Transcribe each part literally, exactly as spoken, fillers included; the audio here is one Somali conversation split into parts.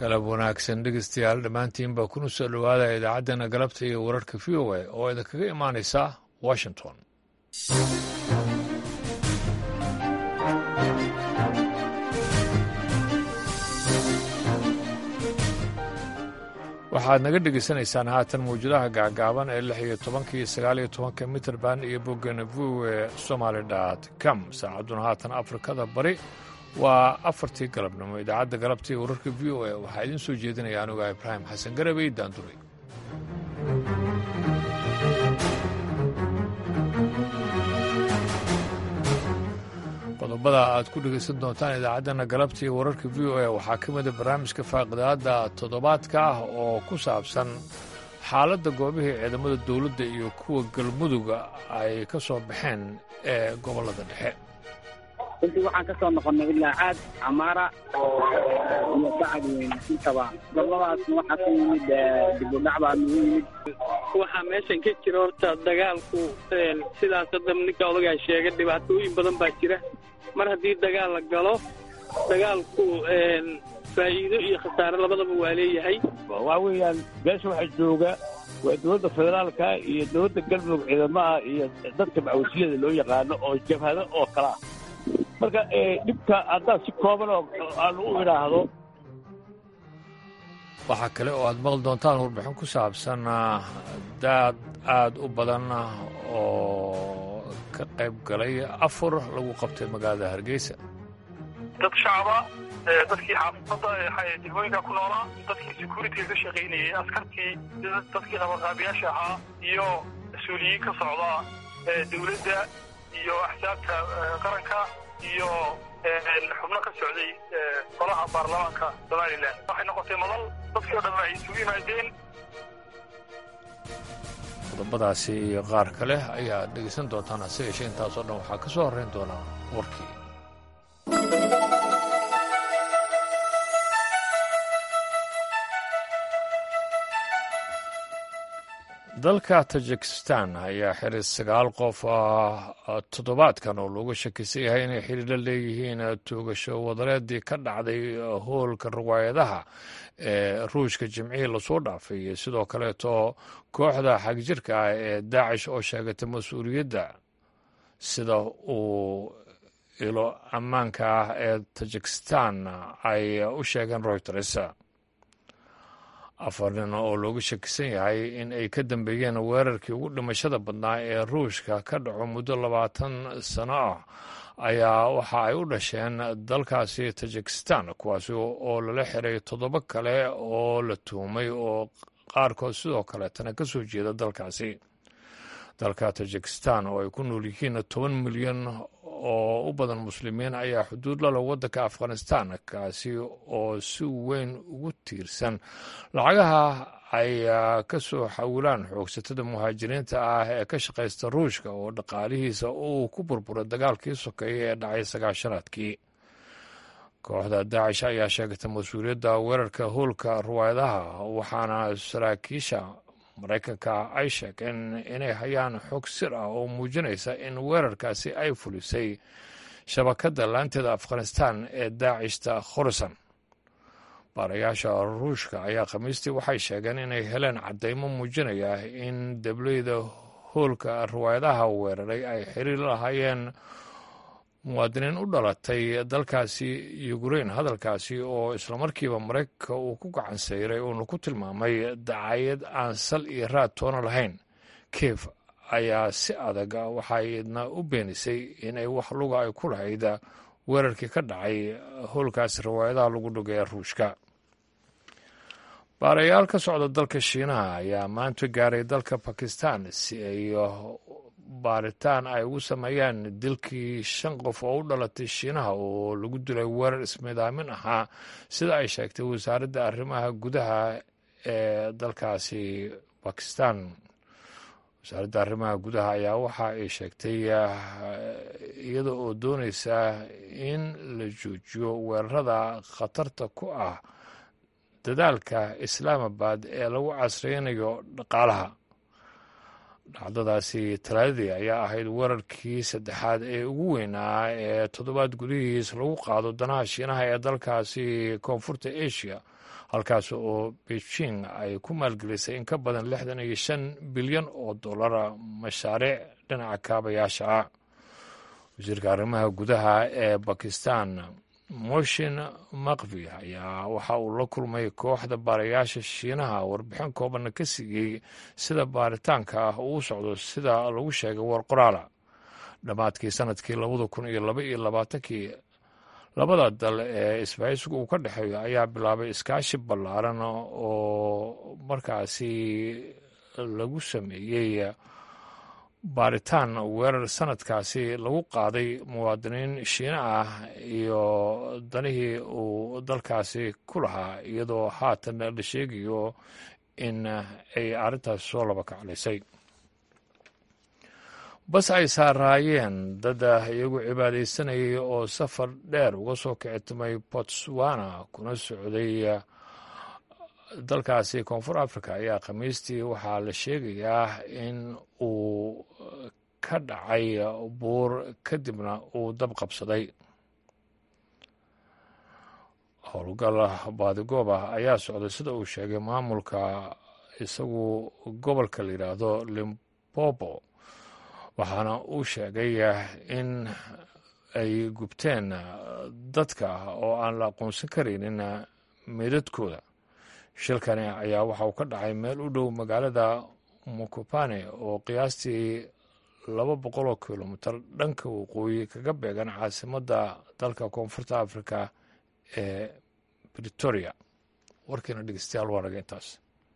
galab wanaagsan dhegeystayaal dhammaantiinba kuna soo dhowaada idaacaddeenna galabta iyo wararka v o a oo idinkaga imaanaysa washington. waxaad naga dhegeysanaysaan haatan mawjadaha gaagaaban ee lix iyo tobanka iyo sagaal iyo tobanka mitrband iyo boggana v o a somaly dot com. saacadduna haatan afrikada bari waa afartii galabnimo. idaacadda galabta iyo wararka v o a waxaa idiin soo jeedinaya anuga ibraahim xasan garabey daanduray. qodobada aad ku dhegaysan doontaan idaacaddana galabta iyo wararka v o a waxaa ka mida barnaamijka faaqidaadda toddobaadka ah oo ku saabsan xaaladda goobihii ciidamada dowladda iyo kuwa galmuduga ay ka soo baxeen ee gobollada dhexe. runtii waxaan ka soo noqonnay ilaa caad camaara iyo bacad weyn intaba goboladaasna waxaa ka yimid dibudhac baa nagu yimid. waxaa meeshan ka jira horta dagaalku sidaas hadda ninka odagaa sheegay dhibaatooyin badan baa jira. mar haddii dagaal la galo dagaalku faa'iido iyo khasaare labadaba waa leeyahay. waxaa weeyaan meesha waxaa jooga waa dowladda federaalka iyo dowladda galmudug ciidamaha iyo dadka macawsiyada loo yaqaano oo jabhado oo kala ah. marka dhibka haddaan si kooban oo aan u idhaahdo. waxaa kale oo aad maqli doontaan warbixin ku saabsan daad aad u badan oo ka qayb galay afur lagu qabtay magaalada hargeysa. dad shacaba dadkii xaafadda degmooyinka ku noolaa, dadkii security ka shaqaynayay, askartii, dadkii qabanqaabiyaasha ahaa iyo mas-uuliyiin ka socda dowladda iyo axsaabta qaranka iyo xubno ka socday golaha baarlamaanka somalilan. waxay noqotay madal dadkii o dhan ay isugu yimaadeen. qodobadaasi iyo qaar kale ayaad dhegaysan doontaan, hase yeeshee intaasoo dhan waxaa ka soo horrayn doonaa warkii. dalka tajikistan ayaa xiray sagaal qof toddobaadkan oo looga shakisan yahay inay xiriir la leeyihiin toogasho wadareedii ka dhacday hoolka riwaayadaha ee ruushka jimcihii lasoo dhaafay iyo sidoo kaleeto kooxda xagjirka ah ee daacish oo sheegatay mas-uuliyadda sida uu ilo ammaanka ah ee tajikistan ay u sheegeen reuters. afar nin oo looga shakisan yahay in ay ka dambeeyeen weerarkii ugu dhimashada badnaa ee ruushka ka dhaco muddo labaatan sano ah ayaa waxa ay u dhasheen dalkaasi tajikistan, kuwaasi oo lala xiray toddoba kale oo la tuhumay oo qaarkood sidoo kaleetana ka soo jeeda dalkaasi. dalka tajikistan oo ay ku nool yihiin toban milyan oo u badan muslimiin ayaa xuduud lala waddanka afghanistan, kaasi oo si weyn ugu tiirsan lacagaha ay ka soo xawilaan xoogsatada muhaajiriinta ah ee ka shaqaysta ruushka oo dhaqaalihiisa uu ku burburay dagaalkii sokeeye ee dhacay sagaashanaadkii. kooxda daacish ayaa sheegatay mas-uuliyadda weerarka hoolka riwaayadaha, waxaana saraakiisha maraykanka ay sheegeen inay hayaan xog sir ah oo muujinaysa in weerarkaasi ay fulisay shabakadda laanteeda afghanistan ee daacishta khorasan. baarayaasha ruushka ayaa khamiistii waxay sheegeen inay heleen caddaymo muujinaya in dableyda hoolka riwaayadaha weeraray ay xiriir la lahaayeen muwaadiniin u dhalatay dalkaasi yukrain. hadalkaasi oo islamarkiiba maraykanka uu ku gacan sayray uuna ku tilmaamay dacayad aan sal iyo raad toona lahayn. kiev ayaa si adag waxaydna u beenisay inay wax luga ay ku lahayd weerarkii ka dhacay hoolkaasi riwaayadaha lagu dhogay ruushka. baarayaal ka socda dalka shiinaha ayaa maanta gaaray dalka bakistan si ay baaritaan ay ugu sameeyaan dilkii shan qof oo u dhalatay shiinaha oo lagu dilay weerar ismidaamin ahaa, sida ay sheegtay wasaaradda arrimaha gudaha ee dalkaasi bakistan. wasaaradda arrimaha gudaha ayaa waxa ay sheegtay iyada oo doonaysa in la joojiyo weerarada khatarta ku ah dadaalka islaamabad ee lagu casreynayo dhaqaalaha. dhacdadaasi talaadadii ayaa ahayd weerarkii saddexaad ee ugu weynaa ee toddobaad gudihiis lagu qaado danaha shiinaha ee dalkaasi koonfurta asia, halkaas oo beijing ay ku maalgelisay in ka badan lixdan iyo shan bilyan oo dollara mashaariic dhinaca kaabayaasha ah. wasiirka arrimaha gudaha ee bakistan moshin maqvi ayaa waxa uu la kulmay kooxda baarayaasha shiinaha warbixin koobanna ka siiyey sida baaritaanka ah uu socdo sida lagu sheegay war qoraala. dhammaadkii sanadkii labada kun iyo laba iyo labaatankii labada dal ee isbahaysigu uu ka dhexeeyo ayaa bilaabay iskaashi ballaaran oo markaasi lagu sameeyey baaritaan weerar sanadkaasi lagu qaaday muwaadiniin shiina ah iyo danihii uu dalkaasi ku lahaa, iyadoo haatan la sheegayo in ay arrintaas soo laba kaclaysay. bas ay saaraayeen dad iyagu cibaadaysanayay oo safar dheer uga soo kicitimay botswana kuna socday dalkaasi koonfur africa ayaa khamiistii waxaa la sheegayaa in uu ka dhacay buur kadibna uu dab qabsaday. howlgal baadigoob ah ayaa socday sida uu sheegay maamulka isagu gobolka la yidhaahdo limpopo, waxaana uu sheegay in ay gubteen dadka oo aan la aqoonsan karaynin meydadkooda. shilkani ayaa waxa uu ka dhacay meel u dhow magaalada mokopane oo qiyaastii laba boqol oo kilomitir dhanka waqooyi kaga beegan caasimadda dalka koonfurta africa ee britoria. warkiina dhegeystayaal waa naga intaas.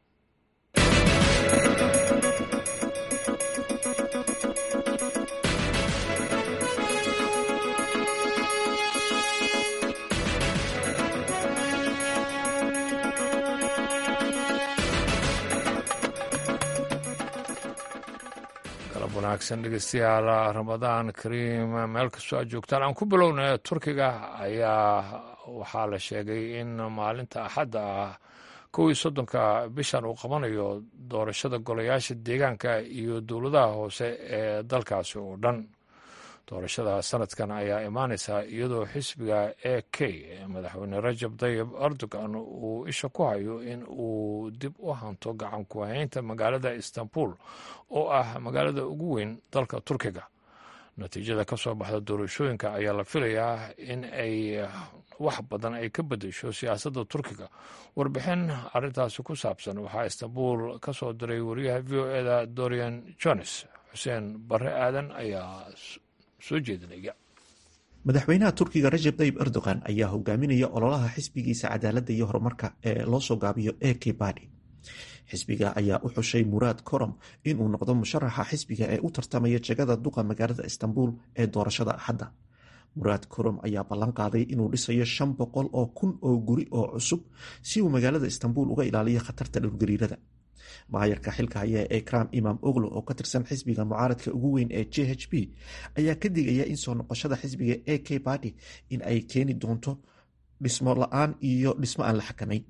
wanaagsan dhegeystayaal, ramadaan kariim meel kastoo aad joogtaan. aan ku bilowna turkiga ayaa waxaa la sheegay in maalinta axadda ah kow iyo soddonka bishan uu qabanayo doorashada golayaasha deegaanka iyo dowladaha hoose ee dalkaasi oo dhan. doorashada sanadkan ayaa imaanaysa iyadoo xisbiga a k ee madaxweyne rajab tayyib erdogan uu isha ku hayo in uu dib u hanto gacan ku haynta magaalada istanbul oo ah magaalada ugu weyn dalka turkiga. natiijada ka soo baxda doorashooyinka ayaa la filayaa in ay wax badan ay ka bedesho siyaasadda turkiga. warbixin arrintaasi ku saabsan waxaa istanbul ka soo diray wariyaha v o eda dorian jones. xuseen barre aadan ayaa soo jeedinaya. madaxweynaha turkiga rajab tayyib erdogan ayaa hogaaminaya ololaha xisbigiisa cadaaladda iyo horumarka ee loo soo gaabiyo a k badi. xisbiga ayaa u xushay muraad korom inuu noqdo musharaxa xisbiga ee u tartamaya jegada duqa magaalada istanbul ee doorashada axadda. muraad korom ayaa ballan qaaday inuu dhisayo shan boqol oo kun oo guri oo cusub si uu magaalada istanbul uga ilaaliyo khatarta dhulgariirada. maayarka xilka haya ee ekram imam oglo oo ka tirsan xisbiga mucaaradka ugu weyn ee j h b ayaa ka digaya in soo noqoshada xisbiga a k badi in ay keeni doonto dhismo la-aan iyo dhismo aan la xakamayn.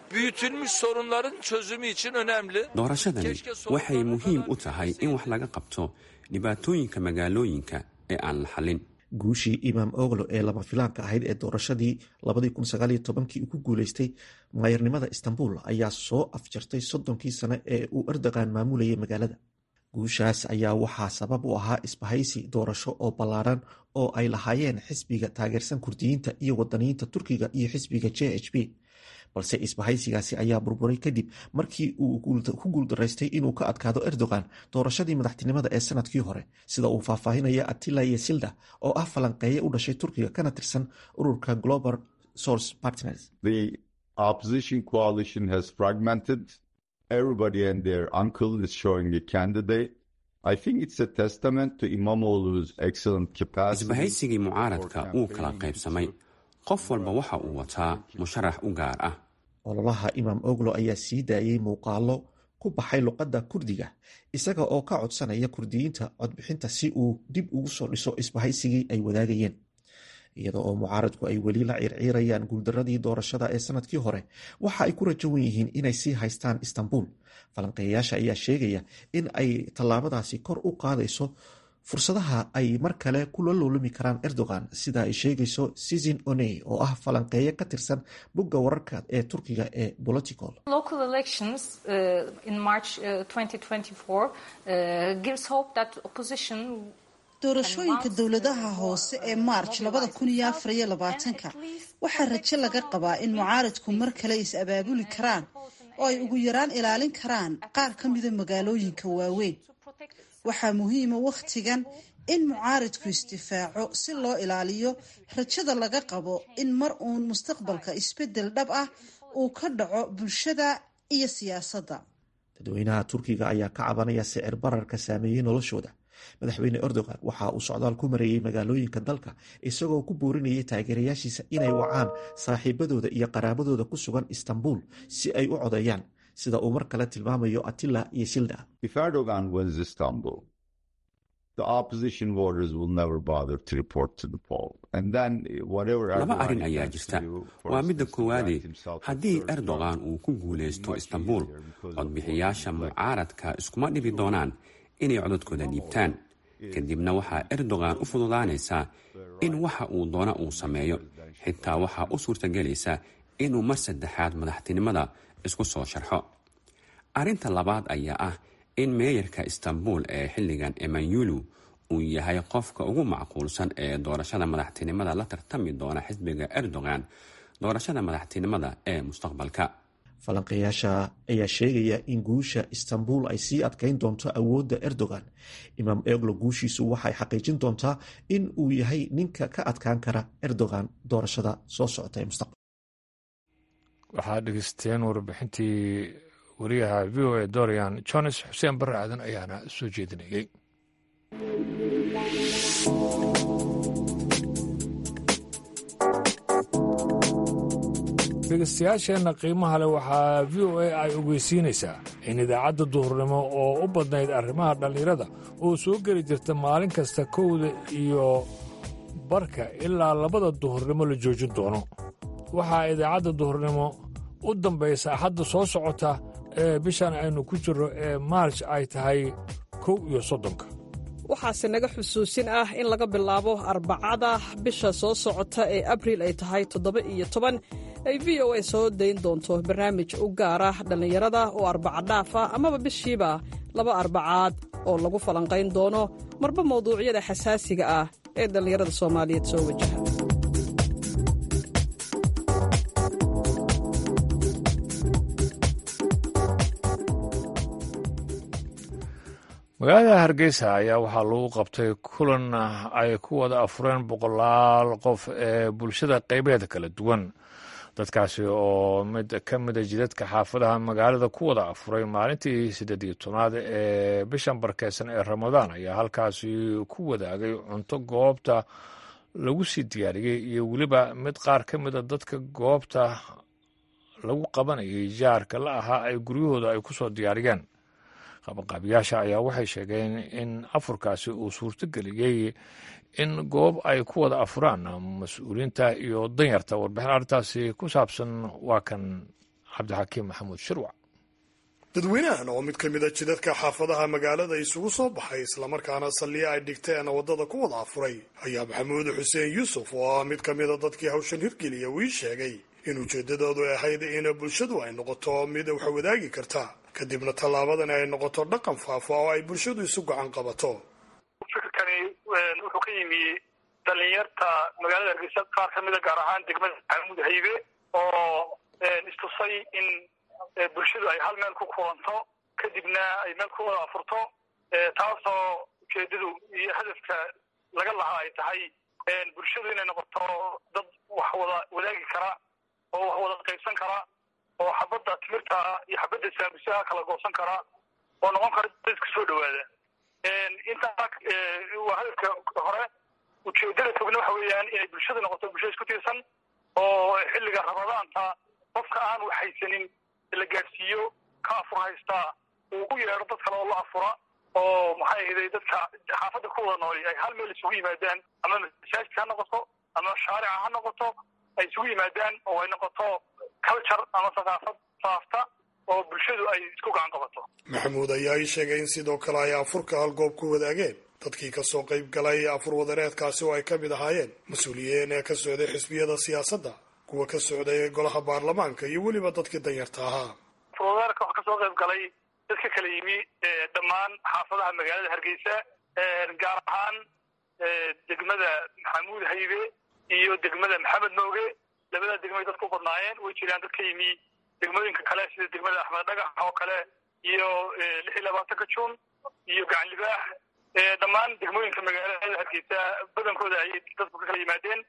doorashadani waxay muhiim u tahay in wax laga qabto dhibaatooyinka magaalooyinka ee aan la xalin. guushii imam oglo ee lama filaanka ahayd ee doorashadii labadii kun sagaal iyo tobankii uu ku guuleystay maayarnimada istanbul ayaa soo afjartay soddonkii sane ee uu erdogan maamulayay magaalada. guushaas ayaa waxaa sabab u ahaa isbahaysi doorasho oo ballaaran oo ay lahaayeen xisbiga taageersan kurdiyiinta iyo wadaniyiinta turkiga iyo xisbiga j h b, balse isbahaysigaasi ayaa burburay kadib markii uu ku guuldaraystay inuu ka adkaado erdogan doorashadii madaxtinimada ee sanadkii hore, sida uu faahfaahinaya atila yesilda oo ah falanqeeye u dhashay turkiga kana tirsan ururka global source partners. The opposition coalition has fragmented. Everybody and their uncle is showing a candidate. I think it's a testament to Imamoglu's excellent capacity. isbahaysigii mucaaradka uu kala qaybsamay, qof walba waxa uu wataa musharax u gaar ah. ololaha imam oglo ayaa sii daayey muuqaalo ku baxay luqadda kurdiga isaga oo ka codsanaya kurdiyiinta codbixinta si uu dib ugu soo dhiso isbahaysigii ay wadaagayeen. iyada oo mucaaradku ay weli la circiirayaan guuldaradii doorashada ee sanadkii hore, waxa ay ku rajawan yihiin inay sii haystaan istanbul. falanqeeyayaasha ayaa sheegaya in ay tallaabadaasi kor u qaadayso fursadaha ay mar kale kula loolami karaan Erdogan sida ay sheegayso Sizin Oney oo ah falanqeeye ka tirsan bogga wararka ee Turkiga ee Political. Local elections uh, in March uh, twenty twenty-four uh, gives hope that opposition doorashooyinka dowladaha hoose ee March labada kun iyo afar iyo labaatanka waxaa rajo laga qabaa in mucaaradku mar kale is abaabuli karaan oo ay ugu yaraan ilaalin karaan qaar ka mida magaalooyinka waaweyn. waxaa muhiima wakhtigan in mucaaradku isdifaaco si loo ilaaliyo rajada laga qabo in mar uun mustaqbalka isbedel dhab ah uu ka dhaco bulshada iyo siyaasadda. dadweynaha Turkiga ayaa ka cabanaya sicir bararka saameeyay noloshooda. madaxweyne Erdogan waxa uu socdaal ku mareeyay magaalooyinka dalka isagoo ku boorinayay taageerayaashiisa inay wacaan saaxiibadooda iyo qaraabadooda ku sugan Istanbul si ay u codeeyaan sida uu mar kale tilmaamayo Atilla Yeşildağ. If Erdogan wins Istanbul, the opposition voters will never bother to report to the poll. And then whatever laba arrin ayaa jirta waa midda koowaade haddii Erdogan uu ku guuleysto Istanbul codbixiyaasha mucaaradka iskuma dhibi doonaan inay codadkooda dhiibtaan kadibna waxaa Erdogan u fududaanaysaa in waxa uu doona uu sameeyo xitaa waxaa u suurtagelaysa inuu mar saddexaad madaxtinimada isku soo sharxo. arrinta labaad ayaa ah in meeyarka Istanbul ee xilligan Emanulu uu yahay qofka ugu macquulsan ee doorashada madaxtinimada la tartami doona xisbiga Erdogan doorashada madaxtinimada ee mustaqbalka. falanqeeyaasha ayaa sheegaya in guusha Istanbul ay sii adkeyn doonto awoodda Erdogan. Imam Eglo guushiisu waxay xaqiijin doontaa in uu yahay ninka ka adkaan kara Erdogan doorashada soo socota ee mustaqbalka. waxaad dhegeysteen warbixintii wariyaha v o a Dorian Jones. Xuseen Barre Aadan ayaana soo jeedinayay. dhegeystayaasheenna qiimaha leh waxaa v o a ay ogeysiinaysaa in idaacadda duhurnimo oo u badnayd arrimaha dhallinyarada oo soo geli jirta maalin kasta kowda iyo barka ilaa labada duhurnimo la joojin doono. waxaa idaacadda duhurnimo u dambaysa axadda soo socota ee bishan aynu ku jirro ee maarj ay tahay kow iyo soddonka. waxaase naga xusuusin ah in laga bilaabo arbacada bisha soo socota ee abriil ay tahay toddoba iyo toban ay v o a soo dayn doonto barnaamij u gaar ah dhallinyarada oo arbaca dhaafa amaba bishiiba laba arbacaad oo lagu falanqayn doono marba mawduucyada xasaasiga ah ee dhallinyarada Soomaaliyeed soo wajaha. magaalada Hargeysa ayaa waxaa lagu qabtay kulan ay ku wada afureen boqolaal qof ee bulshada qaybeeda kala duwan. dadkaasi oo mid ka mida jidadka xaafadaha magaalada ku wada afuray maalintii siddeed iyo tobnaad ee bishan barkeysan ee Ramadaan ayaa halkaasi ku wadaagay cunto goobta lagu sii diyaariyey iyo weliba mid qaar ka mida dadka goobta lagu qabanayay jaarka la ahaa ay guryahooda ay ku soo diyaariyeen. qabanqaabiyaasha ayaa waxay sheegeen in afurkaasi uu suurtogeliyey in goob ay ku wada afuraan mas-uuliyiinta iyo danyarta. warbixin arrintaasi ku saabsan waa kan cabdixakiim maxamuud shirwac. dadweynahan oo mid ka mid a jidadka xaafadaha magaalada isugu soo baxay islamarkaana salliya ay dhigteen waddada ku wada afuray ayaa maxamuud xuseen yuusuf oo ah mid ka mid a dadkii hawshan hirgeliya wii sheegay in ujeeddadoodu ahayd in bulshadu ay noqoto mid wax wadaagi karta kadibna tallaabadan ay noqoto dhaqan faafa oo ay bulshadu isu gacan qabato. fikirkani wuxuu ka yimi dhalinyarta magaalada Hargeysa qaar ka mid a gaar ahaan degmada Maxamuud Haybe oo istusay in bulshadu ay hal meel ku kulanto kadibna ay meel ku wada afurto taasoo ujeedadu iyo hadafka laga lahaa ay tahay bulshadu inay noqoto dad wax wada wadaagi kara oo wax wada qaybsan kara oo xabadda timirta iyo xabadda saambusaha kala goosan kara oo noqon kara dadka soo dhawaada. intaa waa hadafka hore. ujeedada fogna waxa weeyaan inay bulshada noqoto bulshada isku tiirsan oo xilliga Ramadaanta qofka aan wax haysanin la gaarsiiyo ka afur haystaa uu u yeero dad kale oo la afura oo maxay ahayd dadka xaafadda ku wada nool ay hal meel isugu yimaadaan ama masaajidka ha noqoto ama shaarica ha noqoto ay isugu yimaadaan oo ay noqoto culture ama thaqaafad faafta oo bulshadu ay isku gacan qabato. maxamuud ayaa ii sheegay in sidoo kale ay afurka hal goob ku wadaageen dadkii ka soo qayb galay afur wadareedkaasi oo ay ka mid ahaayeen mas-uuliyiin ee ka socday xisbiyada siyaasadda, kuwa ka socday golaha baarlamaanka iyo weliba dadkii danyarta ahaa. afurwadareedka waxaa kasoo qayb galay dadka kala yimi dhammaan xaafadaha magaalada Hargeysa, gaar ahaan degmada Maxamuud Haybe iyo degmada Maxamed Nooge. labada degmay dadku u badnaayeen. way jiraan dad ka yimi degmooyinka kale sida degmada Axmed Dhagax oo kale iyo lix iyo labaatanka Juun iyo Gacan Libaax. dhammaan degmooyinka magaalada Hargeysa badankooda ayay dadku ka kala yimaadeen.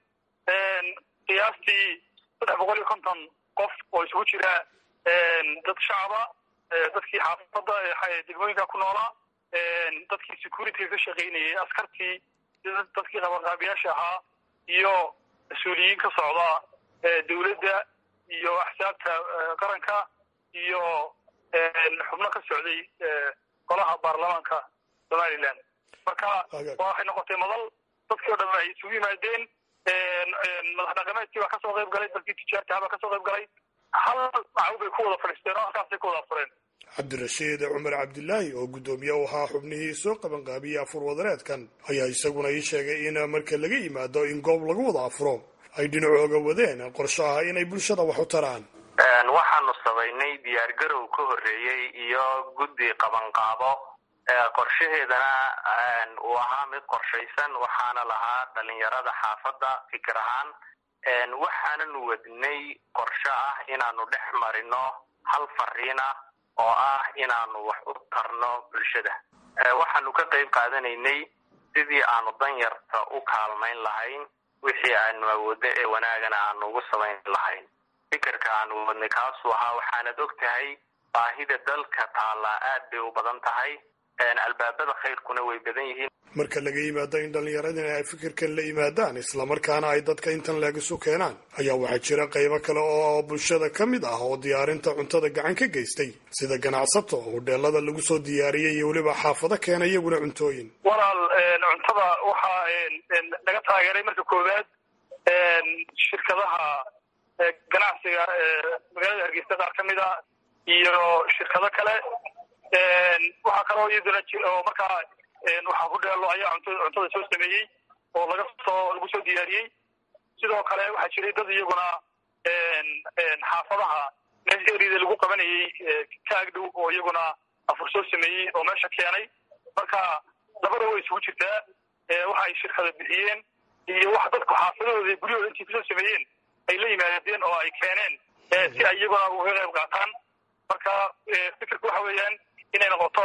qiyaastii saddex boqol iyo konton qof oo isugu jira dad shacaba, dadkii xaafadda degmooyinka ku noolaa, dadkii security ka shaqaynayay, askartii, dadkii qabanqaabiyaasha ahaa iyo mas-uuliyiin ka socda dawladda iyo axsaabta qaranka iyo xubno ka socday golaha baarlamaanka Somaliland. marka waxay noqotay madal dadkii oo dhan ay isugu yimaadeen. madax dhaqameedkii baa kasoo qayb galay, dadkii tijaarta baa kasoo qayb galay. hal macaw bay ku wada fadhiisteen oo halkaasay ku wada fureen. cabdirashiid cumar cabdilaahi oo guddoomiye u ahaa xubnihii soo qabanqaabiyey afur wadareedkan ayaa isaguna ii sheegay in marka laga yimaado in goob lagu wada afuro ay dhinacooga wadeen qorsho ah inay bulshada wax u taraan. waxaanu samaynay diyaargarow ka horreeyey iyo guddi qabanqaabo. qorshaheedana uu ahaa mid qorshaysan, waxaana lahaa dhalinyarada xaafadda fikir ahaan. waxaananu wadnay qorsho ah inaanu dhex marino hal fariin ah oo ah inaanu wax u tarno bulshada. waxaanu ka qayb qaadanaynay sidii aanu danyarta u kaalmayn lahayn, wixii aanu awooddo ee wanaagana aanu ugu samayn lahayn. fikirka aanu wadnay kaasuu ahaa. waxaanad og tahay baahida dalka taallaa aad bay u badan tahay, albaabada khayrkuna way badan yihiin. marka laga yimaado in dhallinyaradina ay fikirkan la yimaadaan islamarkaana ay dadka intan leeg isu keenaan, ayaa waxaa jira qaybo kale oo bulshada ka mid ah oo diyaarinta cuntada gacan ka geystay, sida ganacsato hodheelada lagu soo diyaariyey iyo weliba xaafado keena iyaguna cuntooyin. walaal cuntada waxaa laga taageeray marka koowaad shirkadaha ganacsiga magaalada Hargeysa qaar ka mid ah iyo shirkado kale. waxaa kaloo iyaduna oo markaa waxaa ku dheelo ayaa cuntada soo sameeyey oo laga soo lagu soo diyaariyey. sidoo kale waxaa jiray dad iyaguna xaafadaha meesha erida lagu qabanayay ka agdhow oo iyaguna afur soo sameeyey oo meesha keenay. marka labada way isugu jirtaa. waxa ay shirkada bixiyeen iyo wax dadku xaafadahooda guryahooda intii kusoo sameeyeen ay la yimaadeen oo ay keeneen si ay iyaguna uga qayb qaataan. marka fikirka waxa weeyaan inay noqoto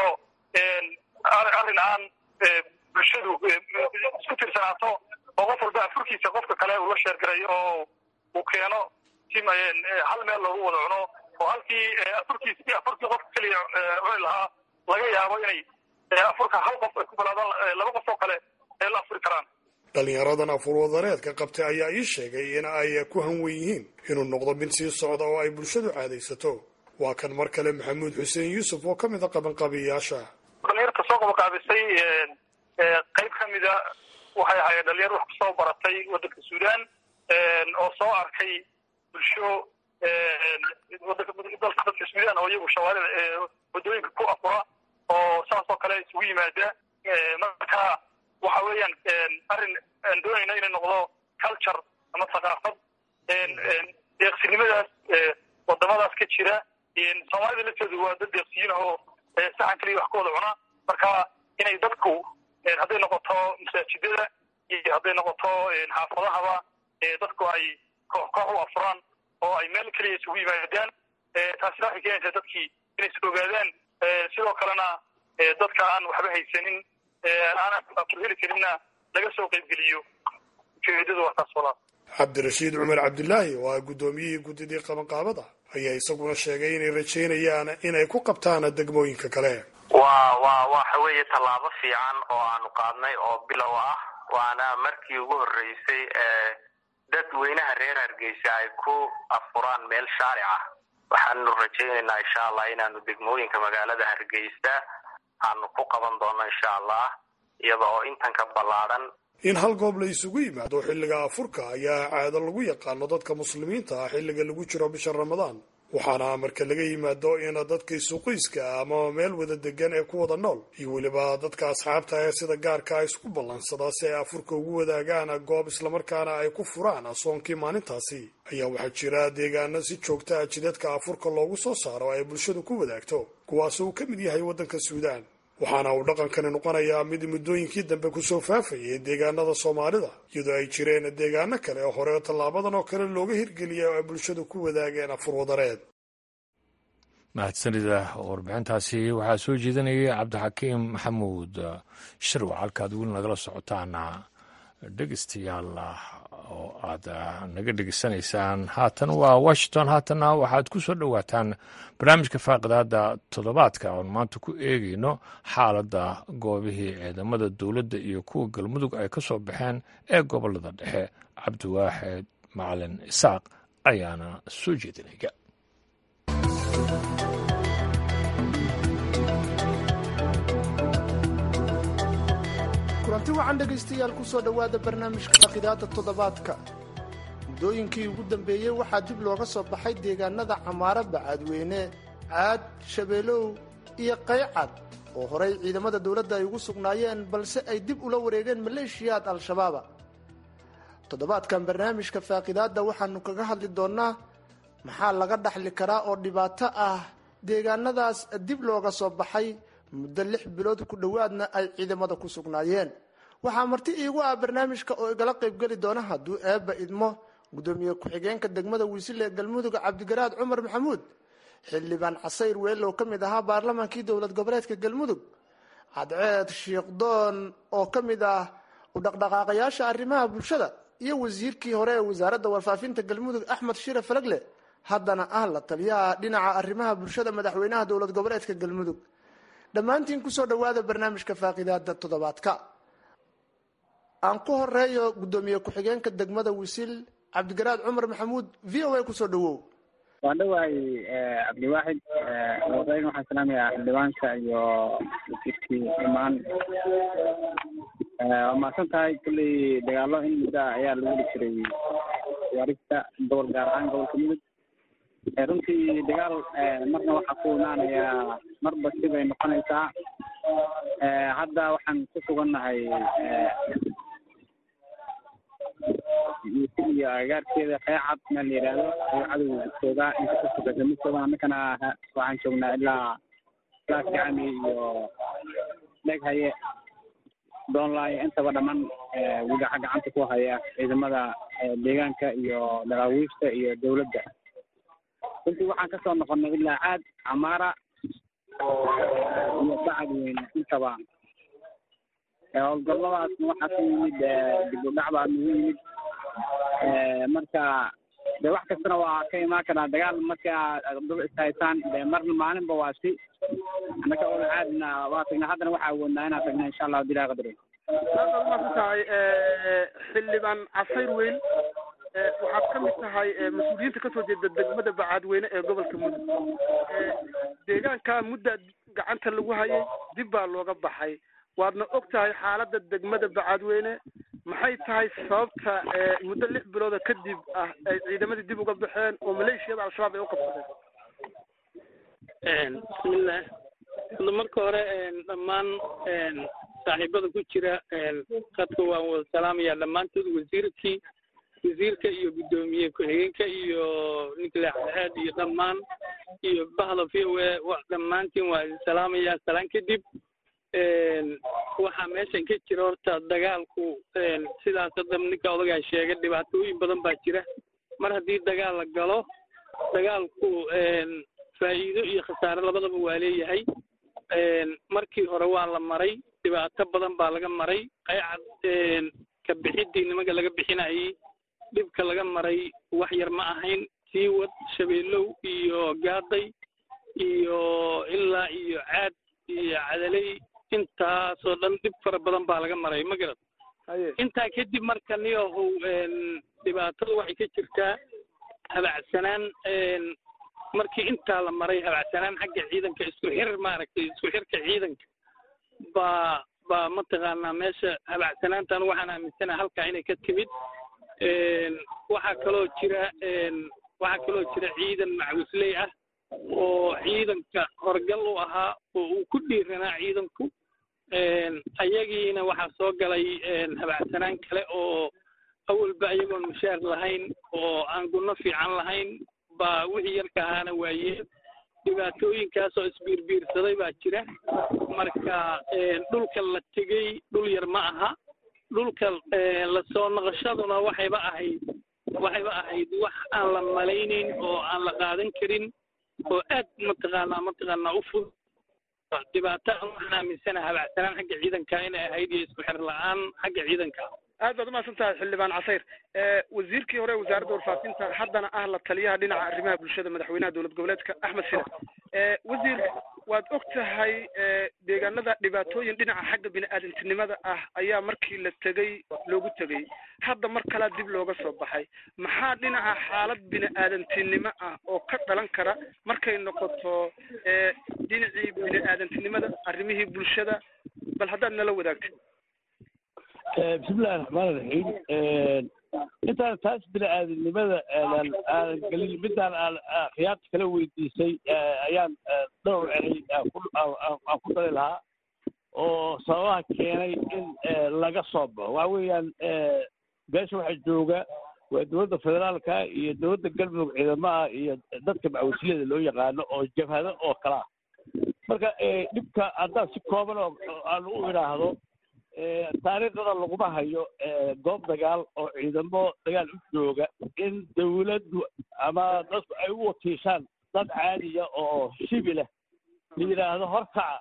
arrin aan bulshadu isku tirsanaato oo qof walba afurkiisa qofka kale uu la sheergarayo oo uu keeno si hal meel loogu wada cuno, oo halkii afurkiisa afurkii qofka keliya cuni lahaa laga yaabo inay afurka hal qof ay ku balaadaan laba qof oo kale ay la afuri karaan. dhalinyaradan afur wadareedka qabtay ayaa ii sheegay in ay ku hanwen yihiin inuu noqdo mid sii socda oo ay bulshadu caadaysato. waa kan mar kale maxamuud xuseen yuusuf oo ka mid a qabanqaabiyayaasha. dhalinyarta soo qabanqaabisay qayb ka mida waxay ahaayeen dhalinyar wax kusoo baratay waddanka Suudaan oo soo arkay bulsho waddanka dadka Suudaan oo iyagu shawaarida wadooyinka ku afura oo saas oo kale isugu yimaada. marka waxa weeyaan arrin aan doonayna inay noqdo culture ama thaqaafad deeqsinimadaas wadamadaas ka jira. soomaalida laftoodu waa dad deeqsiyiin oo saxan kaliya wax ku wada cuna. marka inay dadku hadday noqoto masaajidada iyo hadday noqoto xaafadahaba dadku ay koox koox u afuraan oo ay meel keliya isugu yimaadaan. taasina waxay keenaysaa dadkii inay is ogaadaan. sidoo kalena dadka aan waxba haysanin aan afur heli karinna laga soo qaybgeliyo. ujeedadu waa taas walaal. cabdirashiid cumar cabdilaahi oo ah guddoomiyihii guddidii qabanqaabada ayaa isaguna sheegay inay rajaynayaan inay ku qabtaan degmooyinka kale. waa waa waxa weeye tallaabo fiican oo aanu qaadnay oo bilow ah. waana markii ugu horreysay ee dadweynaha reer Hargeysa ay ku afuraan meel shaaric ah. waxaanu rajaynaynaa insha allah inaanu degmooyinka magaalada Hargeysa aanu ku qaban doono insha allah iyada oo intan ka ballaaran. in hal goob la isugu yimaado xilliga afurka ayaa caado lagu yaqaano dadka muslimiinta ah xilliga lagu jiro bisha Ramadaan, waxaana marka laga yimaado in dadka isuqoyska ama meel wada degan ee ku wada nool iyo weliba dadka asxaabta ee sida gaarka isku ballansada si ay afurka ugu wadaagaan goob islamarkaana ay ku furaan soonkii maalintaasi ayaa waxaa jira deegaano si joogta ah jidadka afurka loogu soo saaro ay bulshadu ku wadaagto kuwaas uu ka mid yahay waddanka suudaan waxaana uu dhaqankani noqonayaa mid muddooyinkii dambe kusoo faafayay deegaanada soomaalida iyadoo ay jireen deegaano kale oo hore tallaabadan oo kale looga hirgeliyay oo ay bulshadu ku wadaageen afur wadareed mahadsanida warbixintaasi waxaa soo jeedinayay cabdixakiim maxamuud shirwac halkaad weli nagala socotaana dhegeystayaal oo aad naga dhegeysanaysaan haatan waa washington haatanna waxaad ku soo dhowaataan barnaamijka faaqidaada toddobaadka oon maanta ku eegayno xaaladda goobihii ciidamada dowladda iyo kuwa galmudug ay ka soo baxeen ee gobolada dhexe cabdiwaaxid macalin isaaq ayaana soo jeedinaya kulanti wacan dhegaystayaal ku soo dhowaada barnaamijka faaqidaada toddobaadka muddooyinkii ugu dambeeyey waxaa dib looga soo baxay deegaanada camaaro bacaadweyne caad shabeelow iyo qaycad oo horey ciidamada dowladda ay ugu sugnaayeen balse ay dib ula wareegeen maleeshiyaad al-shabaaba toddobaadkan barnaamijka faaqidaadda waxaanu kaga hadli doonnaa maxaa laga dhaxli karaa oo dhibaato ah deegaanadaas dib looga soo baxay muddo lix bilood ku dhowaadna ay ciidamada ku sugnaayeen waxaa marti iigu ah barnaamijka oo igala qaybgeli doona hadduu eebba idmo gudoomiye ku-xigeenka degmada wiisile ee galmudug cabdigaraad cumar maxamuud xildhibaan casayr weel oo ka mid ahaa baarlamaankii dowlad goboleedka galmudug cadceed shiikhdoon oo ka mid ah u dhaqdhaqaaqayaasha arrimaha bulshada iyo wasiirkii hore ee wasaaradda warfaafinta galmudug axmed shire falagle haddana ah la taliyaha dhinaca arrimaha bulshada madaxweynaha dowlad goboleedka galmudug dhammaantiin kusoo dhowaada barnaamijka faaqidaada toddobaadka aan ku horeeyo gudoomiye ku-xigeenka degmada wisil cabdigaraad cumar maxamuud v o a kusoo dhawow waan dhawahay cabdiwaaxid horeyn waxaan salaamayaa xildhibaanka iyo wasiirkii imaan waa mahadsan tahay kulley dagaalo in muddo ayaa lagu heli jiray waarista gobol gaar ahaan gobolka mudug runtii dagaal marna waxaa ku imaanayaa marba sibay noqonaysaa hadda waxaan ku sugannahay iyo agaarkeeda qeecad meel la yidhaahdo ayuu cadowga joogaa inta ku sugaysa mid joogan annakana waxaan joognaa ilaa ilaa gacami iyo dheghaye doonlaayo intaba dhammaan wigaca gacanta ku haya ciidamada deegaanka iyo daraawiishta iyo dowladda runtii waxaan ka soo noqonnay ilaa caad camaara iyo bacadweyne intaba howlgalladaasna waxaa ka yimid dib u dhac baa nagu yimid marka de wax kastana waa ka imaan karaa dagaal marka dul ishaysaan de marna maalinba waa si annaka ola caadna waa tagnaa haddana waxaa awoodnaa inaan tagna insha allahu dilaa qadri aad maku tahay xildhibaan casayr weyn waxaad ka mid tahay mas-uuliyiinta kasoo jeeda degmada bacaadweyne ee gobolka mudug deegaanka mudda gacanta lagu hayay dib baa looga baxay waadna og tahay xaaladda degmada bacaadweyne maxay tahay sababta muddo lix bilooda kadib ah ay ciidamadii dib uga baxeen oo maleeshiyada al-shabaab ay u qabsadeen bismillah hadda marka hore dhammaan saaxiibada ku jira khadka waan wada salaamayaa dhammaantood wasiirkii wasiirka iyo guddoomiye ku-xigeenka iyo ninkle cadceed iyo dhammaan iyo bahda v o a dhammaantiin waa idin salaamayaa salaan kadib waxaa meeshan ka jira horta dagaalku sidaas hadda ninka odagaa sheegay dhibaatooyin badan baa jira mar haddii dagaal la galo dagaalku faa'iido iyo khasaare labadaba waa leeyahay markii hore waa la maray dhibaato badan baa laga maray qaycad ka bixiddii nimanka laga bixinayay dhibka laga maray wax yar ma ahayn siiwad shabeelow iyo gaaday iyo ilaa iyo caad iyo cadaley intaasoo dhan dhib fara badan baa laga maray ma garad intaa kadib marka niyahow dhibaatada waxay ka jirtaa habacsanaan markii intaa la maray habacsanaan xagga ciidanka isku xir maaragtay isku xirka ciidanka baa baa mataqaanaa meesha habacsanaantan waxaan aaminsanaha halkaa inay ka timid waxaa kaloo jira waxaa kaloo jira ciidan macwisley ah oo ciidanka horgal u ahaa oo uu ku dhiiranaa ciidanku ayagiina waxaa soo galay habacsanaan kale oo awalba ayagoon mushaar lahayn oo aan gunno fiican lahayn baa wixii yarka ahaana waayeen dhibaatooyinkaas oo isbiirbiirsaday baa jira marka dhulka la tegey dhul yar ma aha dhulka la soo noqoshaduna waxayba ahayd waxayba ahayd wax aan la malaynayn oo aan la qaadan karin oo aad mataqaanaa mataqaanaa u fud dhibaato aan waxaan aaminsanaha habacsanaan xagga ciidanka inay ahayd iyo isku xir la-aan xagga ciidanka aad baad umahadsan tahay xildhibaan casayr wasiirkii hore wasaaradda warfaafinta haddana ah la taliyaha dhinaca arrimaha bulshada madaxweynaha dowlad goboleedka axmed sina wasiir waad og tahay deegaanada dhibaatooyin dhinaca xagga bini-aadantinimada ah ayaa markii la tegey loogu tegey hadda mar kalaa dib looga soo baxay maxaa dhinaca xaalad bini-aadantinimo ah oo ka dhalan kara markay noqoto dhinacii bini-aadantinimada arrimihii bulshada bal haddaad nala wadaagto bismillahi raxmaan raxiim intaan taas bini-aadamnimada aanan aanan gelin midaan aan khiyaarta kala weydiisay ayaan dhowr eray aan ku dari lahaa oo sababaha keenay in laga soo baxo waxa weeyaan beesha waxaa jooga waa dowladda federaalka iyo dowladda galmudug ciidamaha iyo dadka macwisliyada loo yaqaano oo jabhado oo kala ah marka dhibka haddaan si kooban oo aan u idhaahdo taariikhdada laguma hayo goob dagaal oo ciidamo dagaal u jooga in dawladdu ama dadku ay u wakiishaan dad caadiya oo shibilah la yidhaahdo horkaca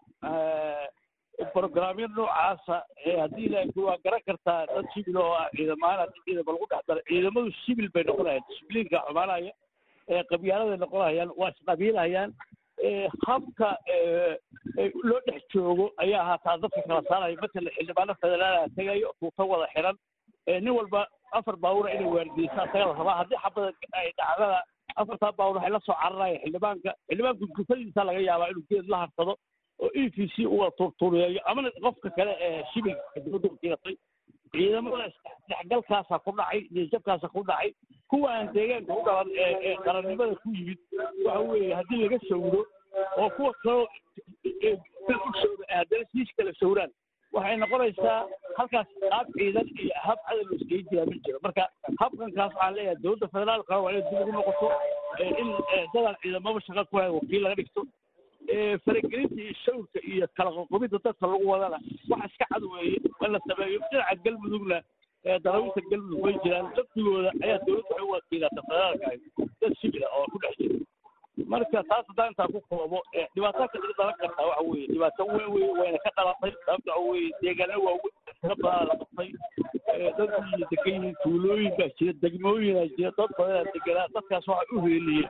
brograamyo noocaasa haddii laakiin waa garan kartaa dad shibil oo ah ciidamahaan haddii ciidama lagu dhex daro ciidamadu shibil bay noqonayaan dishibliinka xumaanaya qabyaaladay noqonayaan waa isqabiilhayaan habka loo dhex joogo ayaa haataa dadka kala saaraya matala xildhibaano federaala tegayo tuuta wada xiran nin walba afar baawura inay waardiyeysa asaga la rabaa haddii xabada ay dhacdada afartaa baawur waxay la soo cararaya xildhibaanka xildhibaanku gufadiisa laga yaabaa inuu geed la harsado oo e v c uga turtuuriyeeyo amana qofka kale ee shibilka dowladda ukiiratay ciidamada isdhexgalkaasa ku dhacay niyajabkaasa ku dhacay kuwa aan deegaanka u dhalan ee qarannimada ku yimid waxa weeye haddii laga sawiro oo kuwa kaloo haddana siis kala sawiraan waxay noqonaysaa halkaas qaab ciidan iyo hab cadal loo iskaga jiraa ma jiro marka habkankaas waxaan leeyahay dowladda federaalka waa inay dib ugu noqoto in dadaan ciidamaba shaqa ku hayn wakiil laga dhigto faragelinta iyo shawrka iyo kala qoqobidda dadka lagu wadana waxa iska cad weeye in la sameeyo dhinaca galmudugna darawinta galmudug way jiraan laftigooda ayaa dowladda waxay u wakiilata federaalka dad shibila oo ku dhex jira marka taas haddaan intaa ku koobo dhibaato ka dhalan kartaa waxa weeye dhibaato weyn wey wayna ka dhalatay sababta waxa weeye deegaana waaweyn tiro badan la qabtay dadkii degan yihiin tuulooyin baa jira degmooyinaa jira dad badanaa deganaa dadkaas waxay u heeliyeen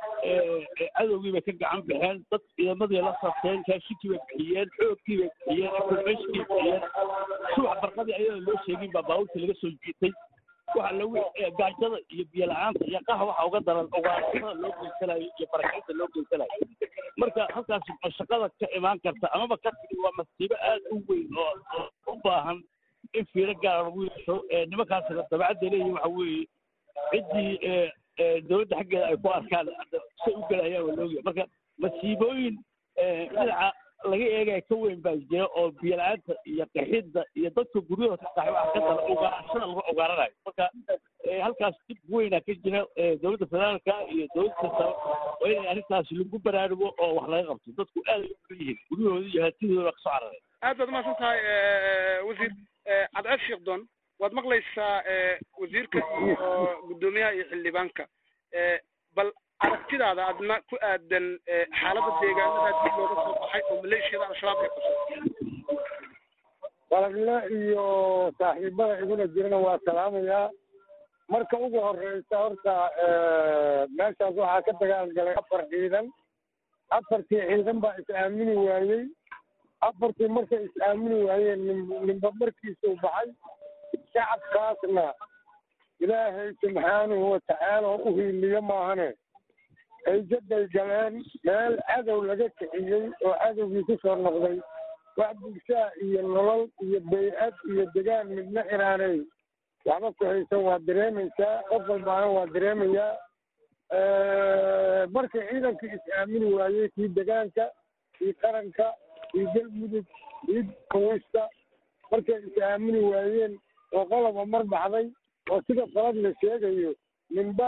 cadowgii bay ka gacan baxeen dad ciidamadii la sarteen raashinkii bay bixiyeen xoogkii bay bixiyeen informationkii bixiyeen subax barqadii ayada loo sheegin baa baabuurtii laga soo jiitay waxa lagu gaajada iyo biyo la-aanta iyo qaha waxa uga daran ogaanshada loo geysanayo iyo barakinta loo geysanayo marka halkaas shaqada ka imaan karta amaba ka tigi waa masiibo aad u weyn oo u baahan in fiiro gaara lagu yeesho nimankaasna dabacadda leeyihin waxa weeye ciddii dowladda xaggeeda ay ku arkaan say u gelayaan waa loogiya marka masiibooyin dhinaca laga eegaya ka weyn baa jira oo biyo la-aanta iyo qaxidda iyo dadka guryahooda ka qaxay waxa ka dara ogaanshada lagu ogaaranayo marka halkaas dib weynaa ka jira dowladda federaalka iyo dowladda kasta waa inay arrintaas lagu baraarugo oo wax laga qabto dadku aad ay u yihiin guryahooda iyo hatidooda kasoo cararay aad baad umahadsan tahay wasiir cadceed sheekdoon waad maqlaysaa wasiirka iyo guddoomiyaha iyo xildhibaanka bal aragtidaada adna ku aadan xaaladda deegaanada dib looga soo baxay oo maleeshiyada al-shabaab ay qabsatay walagle iyo saaxiibada iguna jirana waa salaamayaa marka ugu horeysa horta meeshaas waxaa ka dagaalgalay afar ciidan afartii ciidan baa is-aamini waayey afartii markay is-aamini waayeen ninba markiisuu baxay shacabkaasna ilaahay subxaanahu watacaala oo u hiiliyo maahane ayjaday galeen meel cadow laga kiciyey oo cadowgii ku soo noqday wax bulshaa iyo nolol iyo bay-ad iyo degaan midna inaanay waxba ku haysan waa dareemaysaa qof walbaana waa dareemayaa markii ciidankii is-aamini waayey kii degaanka kii qaranka kii galmudug kii dawista markay is-aamini waayeen oo qoloba mar baxday oo sida qalad la sheegayo ninba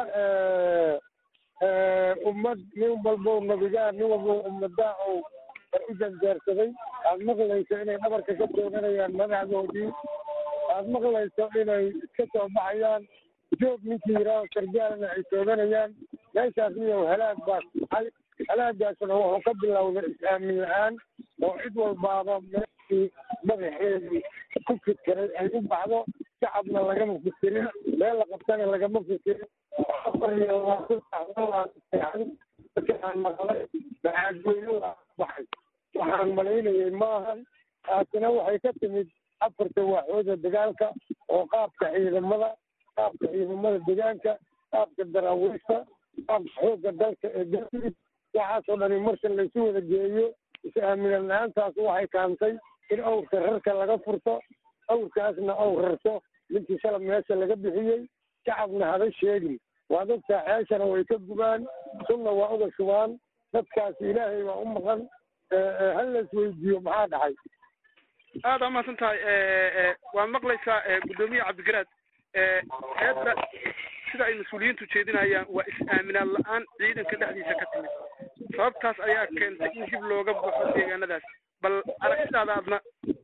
ummad nin walbo nabigaa nin walbo ummadaa oo u janjeersaday aad maqlayso inay dhabarka ka tooganayaan madaxdoodii aad maqlayso inay iska soo baxayaan joog ninkii yidhaaho sargaalna ay tooganayaan meeshaas miyow halaag baa tahay halaagaasna wuxuu ka bilowday is-aamin la-aan oo cid walbaaba meeshii madaxeedii ku fikiray ay u baxdo shacabna lagama fikirin meel la qabtana lagama fikirin afar iyo labaatan saacadood markaan maqlay maxaadweyne laa baxay waxaan malaynayay maahan taasina waxay ka timid afarta waaxooda dagaalka oo qaabka ciidamada qaabka ciidamada degaanka qaabka daraawiista qaabka xoogga dalka ee galmudug waxaasoo dhani marka laysu wada geeyo is-aaminan la-aantaas waxay kaantay in awrka rarka laga furto awrkaasna awr rarto ninkii shalab meesha laga bixiyey shacabna hada sheegin waa dadka ceeshana way ka gubaan sunna waa uga shubaan dadkaasi ilaahay waa u maqan hal la isweydiiyo maxaa dhacay aada umahadsan tahay waa maqlaysaa guddoomiye cabdigaraad heedda sida ay mas-uuliyiintu jeedinayaan waa is-aaminaan la-aan ciidanka dhexdiisa ka timid sababtaas ayaa keentay in dib looga baxo deegaanadaas bal aragtidaada adna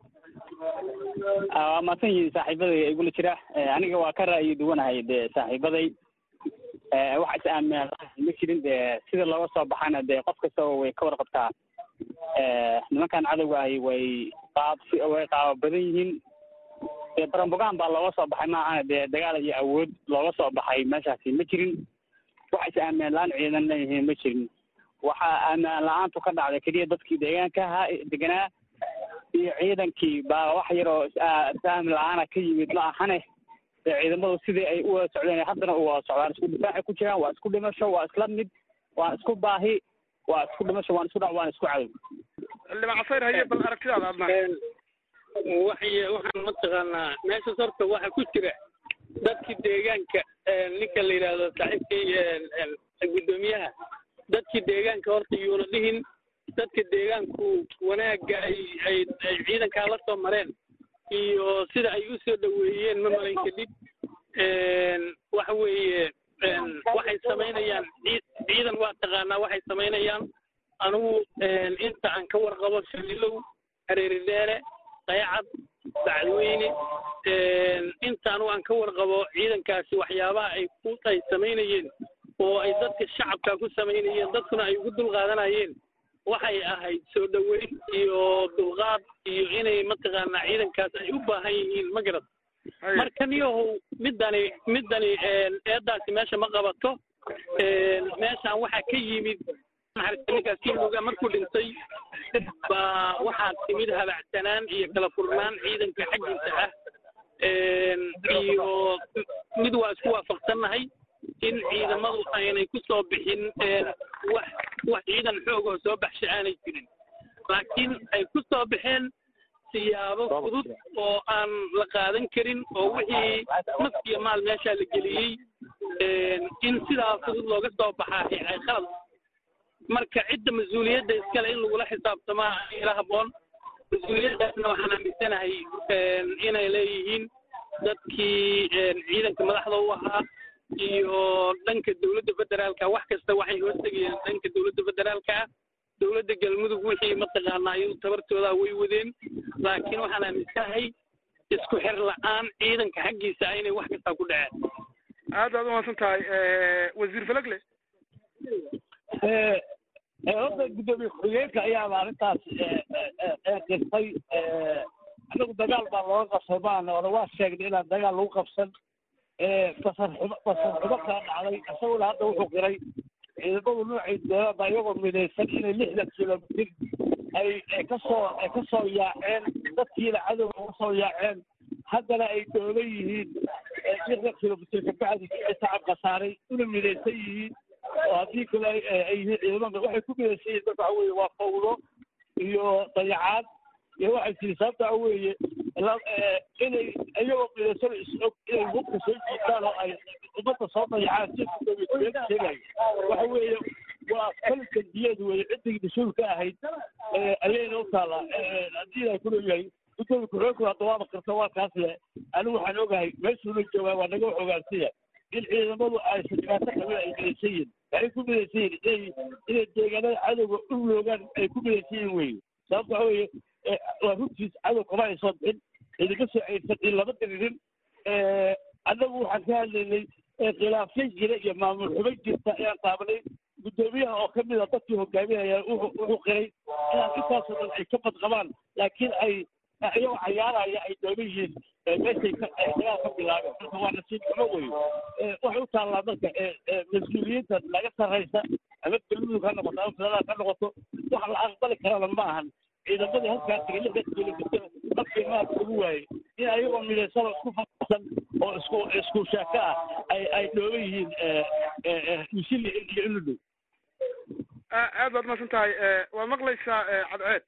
waa mahadsan yihiin saaxiibaday igula jira aniga waa ka ra'yi duwanahay dee saaxiibaday waxa is-aaminaan ma jirin dee sida looga soo baxana dee qof kastaba way ka warqabtaa nimankan cadowga ahi way qaab way qaaba badan yihiin dee barambogaan baa looga soo baxay maahana dee dagaal iyo awood looga soo baxay meeshaasi ma jirin waxa is-aaminaan la-aan ciidan leeyihiin ma jirin waxaa aaminaan la-aantu ka dhacday keliya dadkii deegaanka ahaa deganaa iyo ciidankii baa wax yaroo is-aamin la-aana ka yimid la ahane dee ciidamadu sidii ay u wada socdeen haddana u wada socdaan isku difaacay ku jiraan waa isku dhimasho waa isla mid waa isku baahi waa isku dhimasho waan isku dhac waan isku cadow xildhibaan casayr haye bal aragtidaada adna waxay waxaan mataqaanaa meeshaas horta waxa ku jira dadkii deegaanka ninka la yidhaahdo saaxiibkii guddoomiyaha dadkii deegaanka horta yuuna dhihin dadka deegaanku wanaagga ay ay ay ciidankaa la soo mareen iyo sida ay u soo dhaweeyeen ma malayn kadib waxa weeye waxay samaynayaan ciidan waa taqaanaa waxay samaynayaan anugu inta aan ka warqabo shalilow hareeridheere dayacad bacdweyne inta anugu aan ka warqabo ciidankaasi waxyaabaha ay ku ay samaynayeen oo ay dadka shacabka ku samaynayeen dadkuna ay ugu dulqaadanayeen waxay ahayd soo dhaweyn iyo dulqaad iyo inay mataqaanaa ciidankaas ay u baahan yihiin ma garad marka niyahow midani midani eedaasi meesha ma qabato meeshaan waxaa ka yimid ninkaasiluga markuu dhintay baa waxaa timid habacsanaan iyo kala furnaan ciidanka xaggiisa ah iyo mid waa isku waafaqsannahay in ciidamadu aynay ku soo bixin wax wax ciidan xoogoo soo baxsha aanay jirin laakiin ay ku soo baxeen siyaabo fudud oo aan la qaadan karin oo wixii naf iyo maal meeshaa la geliyey in sidaa fudud looga soo baxaa ay khalad marka cidda mas-uuliyadda iskale in lagula xisaabtamaa ila habboon mas-uuliyaddaasna waxaan aaminsanahay inay leeyihiin dadkii ciidanka madaxda u ahaa iyo dhanka dawladda federaalka wax kasta waxay hoostegayeen dhanka dawladda federaalka ah dawladda galmudug wixii mataqaanaa iyadu tabartooda way wadeen laakiin waxaan aaminsanahay isku xir la-aan ciidanka xaggiisa ah inay wax kastaa ku dhaceen aad baad umahadsan tahay wasiir falagle horta guddoomiye ku-xigeenka ayaaba arrintaas qirtay anagu dagaal baa looga qabsay maana ona waa sheegnay inaan dagaal lagu qabsan basarxumo basarxumo kala dhacday isaguna hadda wuxuu qiray ciidamadu noocay doonada iyagoo midaysan inay lixdan kilomitir ay ay kasoo ay kasoo yaaceen dadkiina cadowga uga soo yaaceen haddana ay doolan yihiin lixdan kilomitir kabacdi shacab khasaaray una midaysan yihiin oo haddii kale ay yihiin ciidamada waxay ku midaysan yihiin marka waxa weeye waa fawdo iyo dayacaad iyo waxay tiri sababta waxa weeye inay iyagoo midaysan is-og inay hubka soo jiitaan oo ay ummadda soo dayacaan si sheegay waxa weeye waa kalka diyeed weeye ciddii mas-uul ka ahayd ayayna u taallaa haddii ay kuleeyahay gudooda ku-xigeenku hadda waaba karta waa kaas le anigu waxaan ogahay meeshuuna joogaa waa naga xogaansiya in ciidamadu aysan dhibaato qabin ay midaysan yihin waxay ku midaysan yihin inay inay deegaanada cadowga u loogaan ay ku midaysan yihin weye sababta waxa weeye waa runtiis cadow kama ay soo bixin idinka soo ceyrsan in lama diririn annagu waxaan ka hadlaynay khilaafsan jira iyo maamul xubin jirta ayaan taabanay guddoomiyaha oo ka mid a dadkii hogaaminaya wuxuu qiray inaan intaasoo dhan ay ka badqabaan laakiin ay iyagoo cayaaraya ay dooman yihiin meeshay dagaal ka bilaabeen marka waa nasiib xumo weeye waxay u taallaa marka mas-uuliyiinta laga sarraysa ama galmudug ha noqoto ama federaal ha noqoto wax la aqbali karana ma ahan ciidamadii halkaas tagay lixdan kilomitir markii maad ugu waayey in ayagoo midaysano isku fasan oo isku isku shaako ah ay ay dhooban yihiin misili iyo iludhow aad baad masan tahay waa maqlaysaa cadceed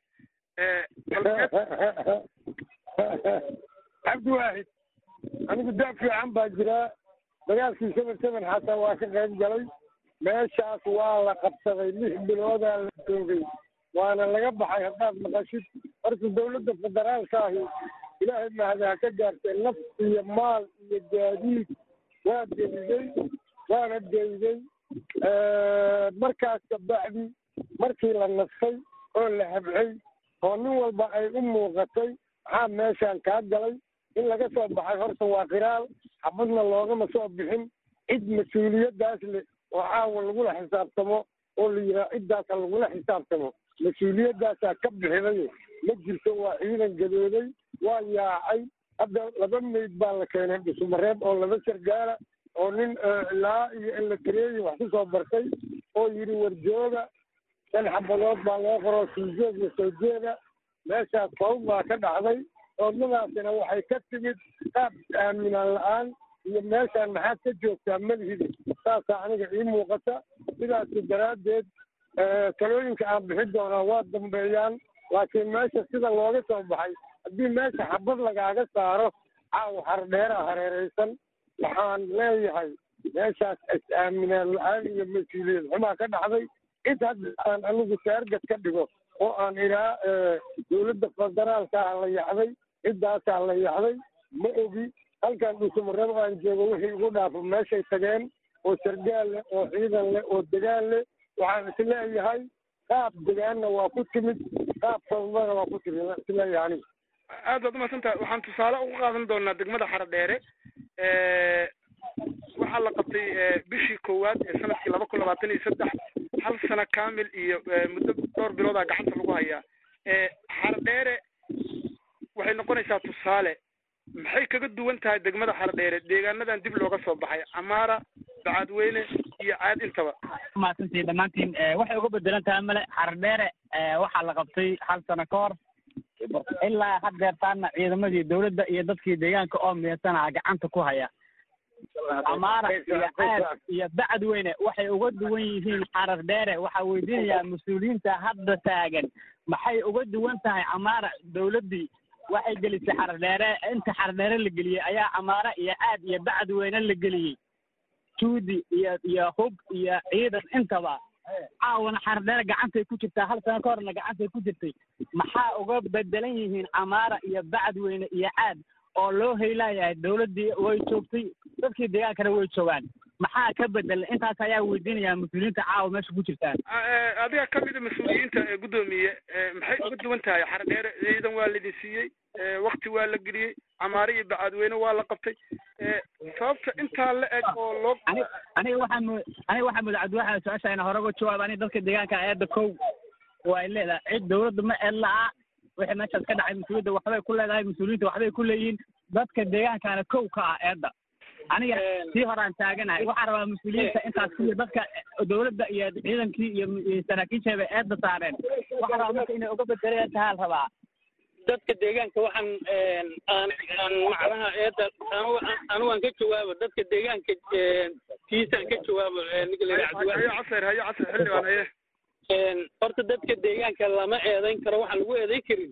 cabdi waaxid anigu daa fiican baa jiraa dagaalkii seven seven xataa waa ka qayb galay meeshaas waa la qabsaday lix biloodaa la joogay waana laga baxay haddaad maqashid horta dawladda federaalka ahi ilaahay mahadaha ka gaartay naf iyo maal iyo gaadiid waa geliday waana geyday markaas kabacdi markii la nastay oo la habxay oo nin walba ay u muuqatay maxaa meeshaan kaa galay in laga soo baxay horta waa qiraal xabadna loogama soo bixin cid mas-uuliyaddaas leh oo caawa lagula xisaabtamo oo la yidhaha ciddaasa lagula xisaabtamo mas-uuliyadaasaa ka bixidayo ma jirto waa ciidan gadooday waa yaacay hadda laba meyd baa la keenay dhusumareeb oo laba sargaala oo nin ilaa iyo elatareeyi wax ku soo bartay oo yidhi warjooga shan xabadood baa loo qoroo siijeed iyo soo jeeda meeshaas fawd baa ka dhacday oodnadaasina waxay ka timid qaab aaminaan la-aan iyo meeshaan maxaad ka joogtaa malihidi saasaa aniga ii muuqata sidaasi daraaddeed talooyinka aan bixin doonaa waa dambeeyaan laakiin meesha sida looga soo baxay haddii meesha xabad lagaaga saaro caawa hardheeraa hareeraysan waxaan leeyahay meeshaas is-aaminaan la-aan iyo mas-uuliyad xumaa ka dhacday cid hadda aan anigu saargad ka dhigo oo aan idhaa dawladda federaalkaa la yaxday ciddaasaa la yaxday ma ogi halkan dhuusamareeb aan joogo wixii igu dhaafo meeshay tageen oo sargaal leh oo ciidan leh oo degaan leh waxaan isleeyahay qaab degaanna waa ku timid qaab fawdana waa ku timid waan isleeyahay aniga aad baad umadsantahay waxaan tusaale ugu qaadan doonaa degmada xaradheere waxaa la qabtay bishii koowaad ee sanadkii laba kun labaatan iyo saddex hal sano kamil iyo muddo dhowr biloodaa gacanta lagu hayaa xaradheere waxay noqonaysaa tusaale maxay kaga duwan tahay degmada xaradheere deegaanadan dib looga soo baxay camaara bacadweyne iyo caad intaba maasantii dhammaantiin waxay uga bedelan tahay male xaradheere waxaa la qabtay hal sano ka hor ilaa haddeertaana ciidamadii dawladda iyo dadkii deegaanka oo miyasanaa gacanta ku haya camaara iyo caad iyo bacadweyne waxay uga duwan yihiin xaradheere waxaa weydiinayaa mas-uuliyiinta hadda taagan maxay uga duwan tahay camaara dawladdii waxay gelisay xaradheere inta xaradheere la geliyey ayaa camaara iyo caad iyo bacadweyne la geliyey juudi iyo iyo hub iyo ciidan intaba caawana xaradheere gacantay ku jirtaa hal sano ka horna gacantay ku jirtay maxaa uga bedelan yihiin camaara iyo bacadweyne iyo caad oo loo haylayahay dawladdii way joogtay dadkii deegaankana way joogaan maxaa ka bedelan intaas ayaa weydiinayaa mas-uuliyiinta caawa meesha ku jirtaan adiga ka mida mas-uuliyiinta ee guddoomiye maxay uga duwan tahay xaradheere ciidan waa laidin siiyey wakti waa la geliyey camaare iyo bacadweyne waa la qabtay sababta intaa la eg oo loo aniga waxaa mu aniga waxaa muda cabdiwaxa su-aasha ina hore uga jawaab aniga dadka deegaanka eedda kow way leedahay cid dawladda ma eed la-a wixii meeshaas ka dhacay mas-uuliyadda waxbay ku leedahay mas-uuliyiinta waxbay ku leeyihiin dadka deegaankana kow ka ah eedda aniga sii horaan taaganahay waxaa rabaa mas-uuliyiinta intaas kuya dadka dawladda iyo ciidankii iyo saraakiisheeba eedda saareen waxaa rabaa marka inay uga bedelayaan tahaal rabaa dadka deegaanka waxaan aan aan macnaha eedda anu aan ka jawaabo dadka deegaanka kiisaan ka jawaabo hayo casir hayo casir xildhibaan haye horta dadka deegaanka lama eedayn karo waxaan lagu eedayn karin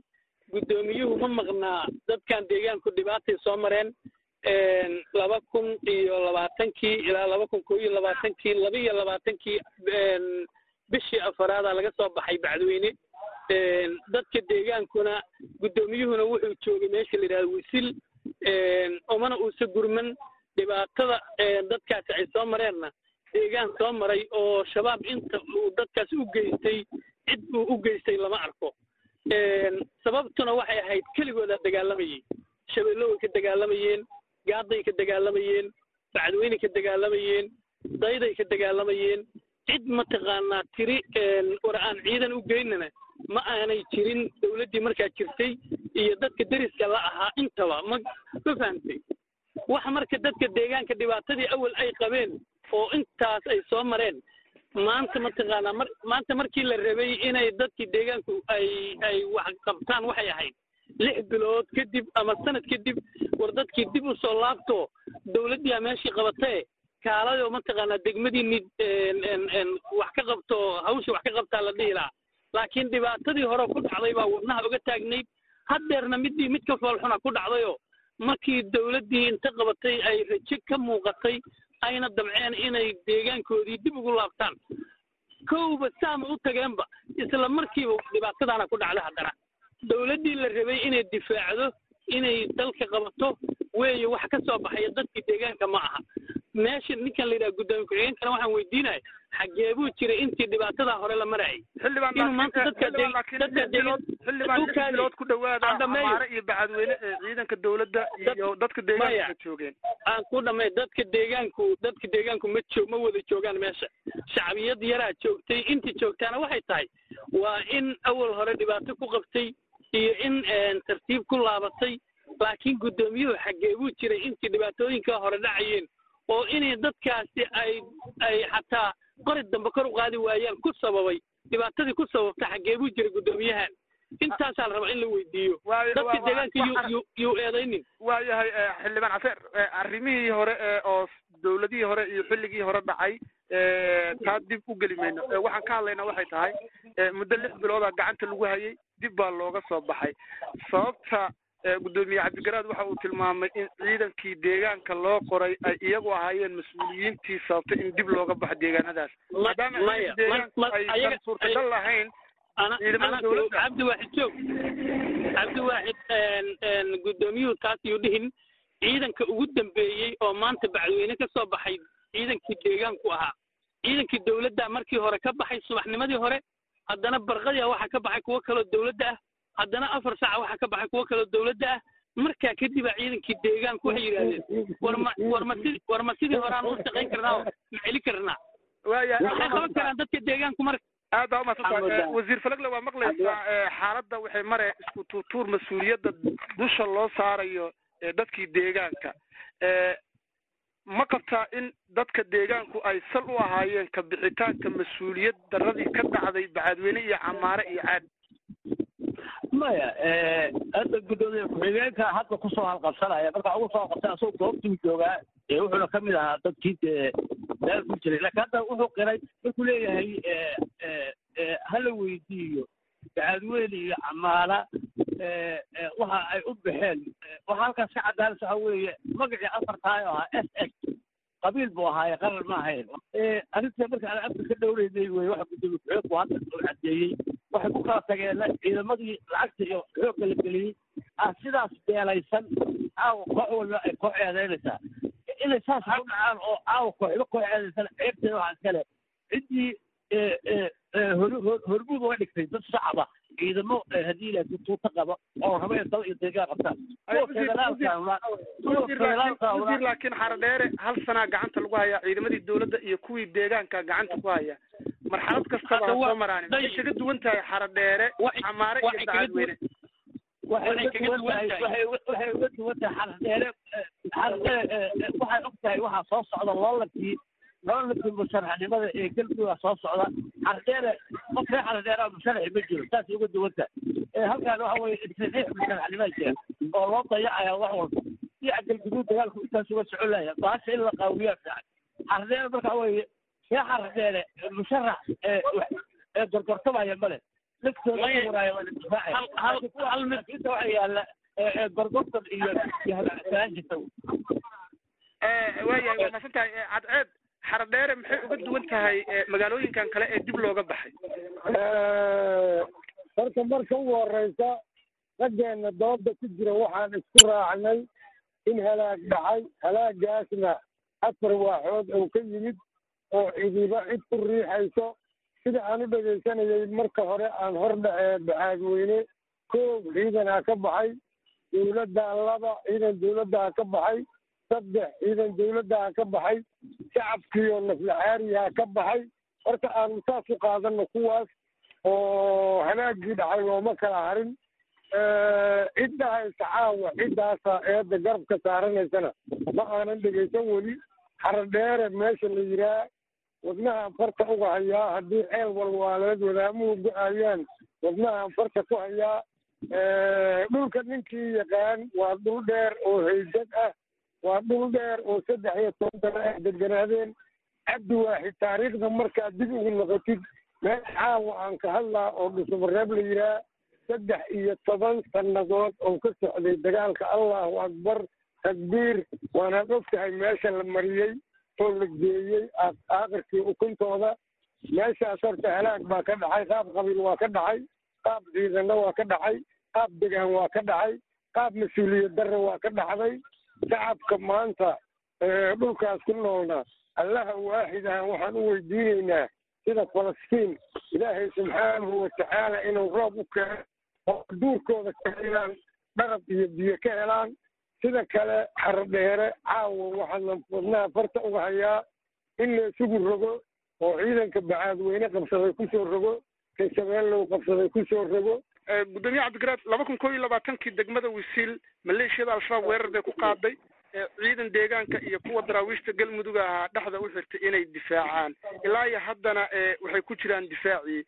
guddoomiyuhu ma maqnaa dadkan deegaanku dhibaatay soo mareen laba kun iyo labaatankii ilaa laba kun koo iyo labaatankii laba iyo labaatankii bishii afaraada laga soo baxay bacdweyne dadka deegaankuna guddoomiyuhuna wuxuu joogay meesha la yidhahdo wisil umana uusa gurman dhibaatada dadkaasi ay soo mareenna deegaan soo maray oo shabaab inta uu dadkaas u geystay cid uu u geystay lama arko sababtuna waxay ahayd keligooda dagaalamayay shabeello way ka dagaalamayeen gaaday ka dagaalamayeen bacdweyne ka dagaalamayeen dayday ka dagaalamayeen cid mataqaanaa tiri war aan ciidan u geynana ma aanay jirin dawladdii markaa jirtay iyo dadka deriska la ahaa intaba ma ma fahamtay wax marka dadka deegaanka dhibaatadii awal ay qabeen oo intaas ay soo mareen maanta mataqaanaa mar maanta markii la rabay inay dadkii deegaanku ay ay wax qabtaan waxay ahayd lix bilood kadib ama sanad kadib war dadkii dib u soo laabto dawladdii meeshii qabatee kaaladoo mataqaanaa degmadiini wax ka qabto hawsha wax ka qabtaa la dhihi lahaa laakiin dhibaatadii hore ku dhacday baa wadnaha uga taagnayd haddeerna midii mid ka foolxuna ku dhacdayoo markii dawladdii inta qabatay ay rajo ka muuqatay ayna damceen inay deegaankoodii dib ugu laabtaan kowba saama u tageenba isla markiiba dhibaatadaana ku dhacda haddana dawladdii la rabay inay difaacdo inay dalka qabato weeye wax ka soo baxaya dadkii deegaanka ma aha meesha ninkan la yidhaha guddoomiye ku-xigeenkana waxaan weydiinaya xaggee buu jiray intii dhibaatadaa hore la marayay inuu maanta dadka xildhibaanbilood ku dhawaada amaare iyo bacadweyne ee ciidanka dawladda iyo dadka deegaanka joogeen aan ku dhamay dadka deegaanku dadka deegaanku ma joog ma wada joogaan meesha shacbiyad yaraa joogtay intii joogtaana waxay tahay waa in awal hore dhibaato ku qabtay iyo in tartiib ku laabatay laakiin guddoomiyuhu xaggee buu jiray intii dhibaatooyinka hore dhacayeen oo inay dadkaasi ay ay xataa qori dambe kor u qaadi waayaan ku sababay dhibaatadii ku sababta xaggee buu jiray guddoomiyahan intaasaa la rabaa in la weydiiyo dadka deegaanka yuu eedaynin waayahay xildhibaan caseer arrimihii hore oo dawladihii hore iyo xilligii hore dhacay taa dib u geli mayno waxaan ka hadlaynaa waxay tahay muddo lix bilooda gacanta lagu hayay dib baa looga soo baxay sababta guddoomiye cabdigaraad waxa uu tilmaamay in ciidankii deegaanka loo qoray ay iyagu ahaayeen mas-uuliyiintii sababtay in dib looga baxo deegaanadaas maadaama deegaanku aysan suurtagal lahayn cabdiwaaxid joog cabdiwaaxid guddoomiyuhu taas yuu dhihin ciidanka ugu dambeeyey oo maanta bacdweyne ka soo baxay ciidankii deegaanku ahaa ciidankii dawladda markii hore ka baxay subaxnimadii hore haddana barqadia waxaa ka baxay kuwo kaloo dawladda ah haddana afar saaca waxaa ka baxay kuwo kaloo dawladda ah markaa kadibaa ciidankii deegaanku waxay yidhahdeen warma warma si war ma sidii horaan u shaqayn karnaa oo ma celi karnaa waxay qaban karaan dadka deegaanku marka aad baa umaadsantahay wasiir falagle waa maqlaysaa xaaladda waxay mare isku tuutuur mas-uuliyadda dusha loo saarayo dadkii deegaanka ma qabtaa in dadka deegaanku ay sal u ahaayeen ka bixitaanka mas-uuliyad daradii ka dhacday bacadweyne iyo camaare iyo caad maya hadda guddoomiye ku-xigeenka hadda kusoo halqabsanaya marka ugu soo qabtay asagoo goobtuu joogaa wuxuuna ka mid ahaa dadkii dee meel ku jiray laakiin hadda wuxuu qiray markuu leeyahay hala weydiiyo bacadweyne iyo camaala waxa ay u baxeen waxa halkaas ka cadaanas waxa weeye magacii afartaay oo ahaa s s qabiil buu ahaaye qaran ma ahayn arrinta marka aan afka ka dhowreynay wey waxa guddoomiye ku-xigeenku hadda uu caddeeyey waxay ku kala tageen ciidamadii lacagta iyo xoogga la geliyey ah sidaas beelaysan caawa koox walba ay koox eedaynaysaa inay saas u dhacaan oo caawa kooxba koox eedaysan ceebteeda waxaa iskale ciddii hormuud uga dhigtay dad shacaba ciidamo haddii ilaahay tuuta qaba oo raba in dal iyo deegaan qabtaan wasiir laakiin xaradheere hal sanaa gacanta lagu hayaa ciidamadii dawladda iyo kuwii deegaanka gacanta ku haya marxalad kastaba ha soo maraan waxay kaga duwan tahay xaradheere camaare iyo bacadweyne waxay kaga duwan tahay waxay uga duwan tahay xaradheere xaradheere waxay og tahay waxaa soo socda loolankii loolankii musharaxnimada ee galguga soo socda xaradheere qof ree xaradheere musharaxi ma jiro saasay uga duwan tahay halkaan waxa weye saxiix musharaxnima jira oo loo dayacaya wax walba iyo galguduud dagaalku intaas uga socon laya baasha in la qaawiyaa fiican xaradheere marka weye ree xaradheere musharax ee gorgortamaya male laftooda waraayo waa difaaci hal hal mid inta waxa yaala gorgortan iyo yahaan jirta ee waayahay waa masantahay cadceed xardheere maxay uga duwan tahay magaalooyinkan kale ee dib looga baxay horta marka ugu horeysa raggeena dooda ku jira waxaan isku raacnay in halaag dhacay halaagaasna afar waaxood oo ka yimid oo cidiba cid ku riixayso sida aan u dhegaysanayay marka hore aan hor dhacee Bacaadweyne koob ciidanaa ka baxay dowladda laba ciidan dowladda ka baxay saddex ciidan dowladda ka baxay shacabkiiyo naflacaariyaa ka baxay marka aan saas u qaadano kuwaas oo halaagii dhacay looma kala harin cidda haysa caawa ciddaasa eedda garabka saaranaysana ma aanan dhegaysan weli xardheere meesha la yiraa wadnahaan farta uga hayaa haddii ceel walwaaleed wadaamuhu go-ayaan wadnahaan farta ku hayaa dhulka ninkii yaqaan waa dhul dheer oo haydad ah waa dhul dheer oo saddex iyo toban sano ay deganaadeen cabdi waaxid taariikhda markaad dib ugu noqotid meel caawa aan ka hadlaa oo dhusumareeb la yiraa saddex iyo toban sannadood oo ka socday dagaalka allahu akbar takbiir waanaad og tahay meesha la mariyey oo la geeyey aakhirkii ukuntooda meeshaas horta halaag baa ka dhacay qaab qabiil waa ka dhacay qaab ciidanna waa ka dhacay qaab degaan waa ka dhacay qaab mas-uuliyad darre waa ka dhacday shacabka maanta dhulkaas ku noolna allaha waaxidahan waxaan u weydiinaynaa sida falastiin ilaahay subxaanahu watacaala inuu roob u keeno oo duurkooda ka helaan dharab iyo biyo ka helaan sida kale xardheere caawa waxaana wadnaha farta uga hayaa in la isugu rogo oo ciidanka Bacaadweyne qabsaday ku soo rogo Shabeellow qabsaday ku soo rogo gudoomiye cabdigaraad laba kun koob iyo labaatankii degmada Wisiil maleeshiyada al-shabaab weerar bay ku qaaday ciidan deegaanka iyo kuwa daraawiishta galmudug ahaa dhexda u xirtay inay difaacaan ilaa iyo haddana waxay ku jiraan difaacii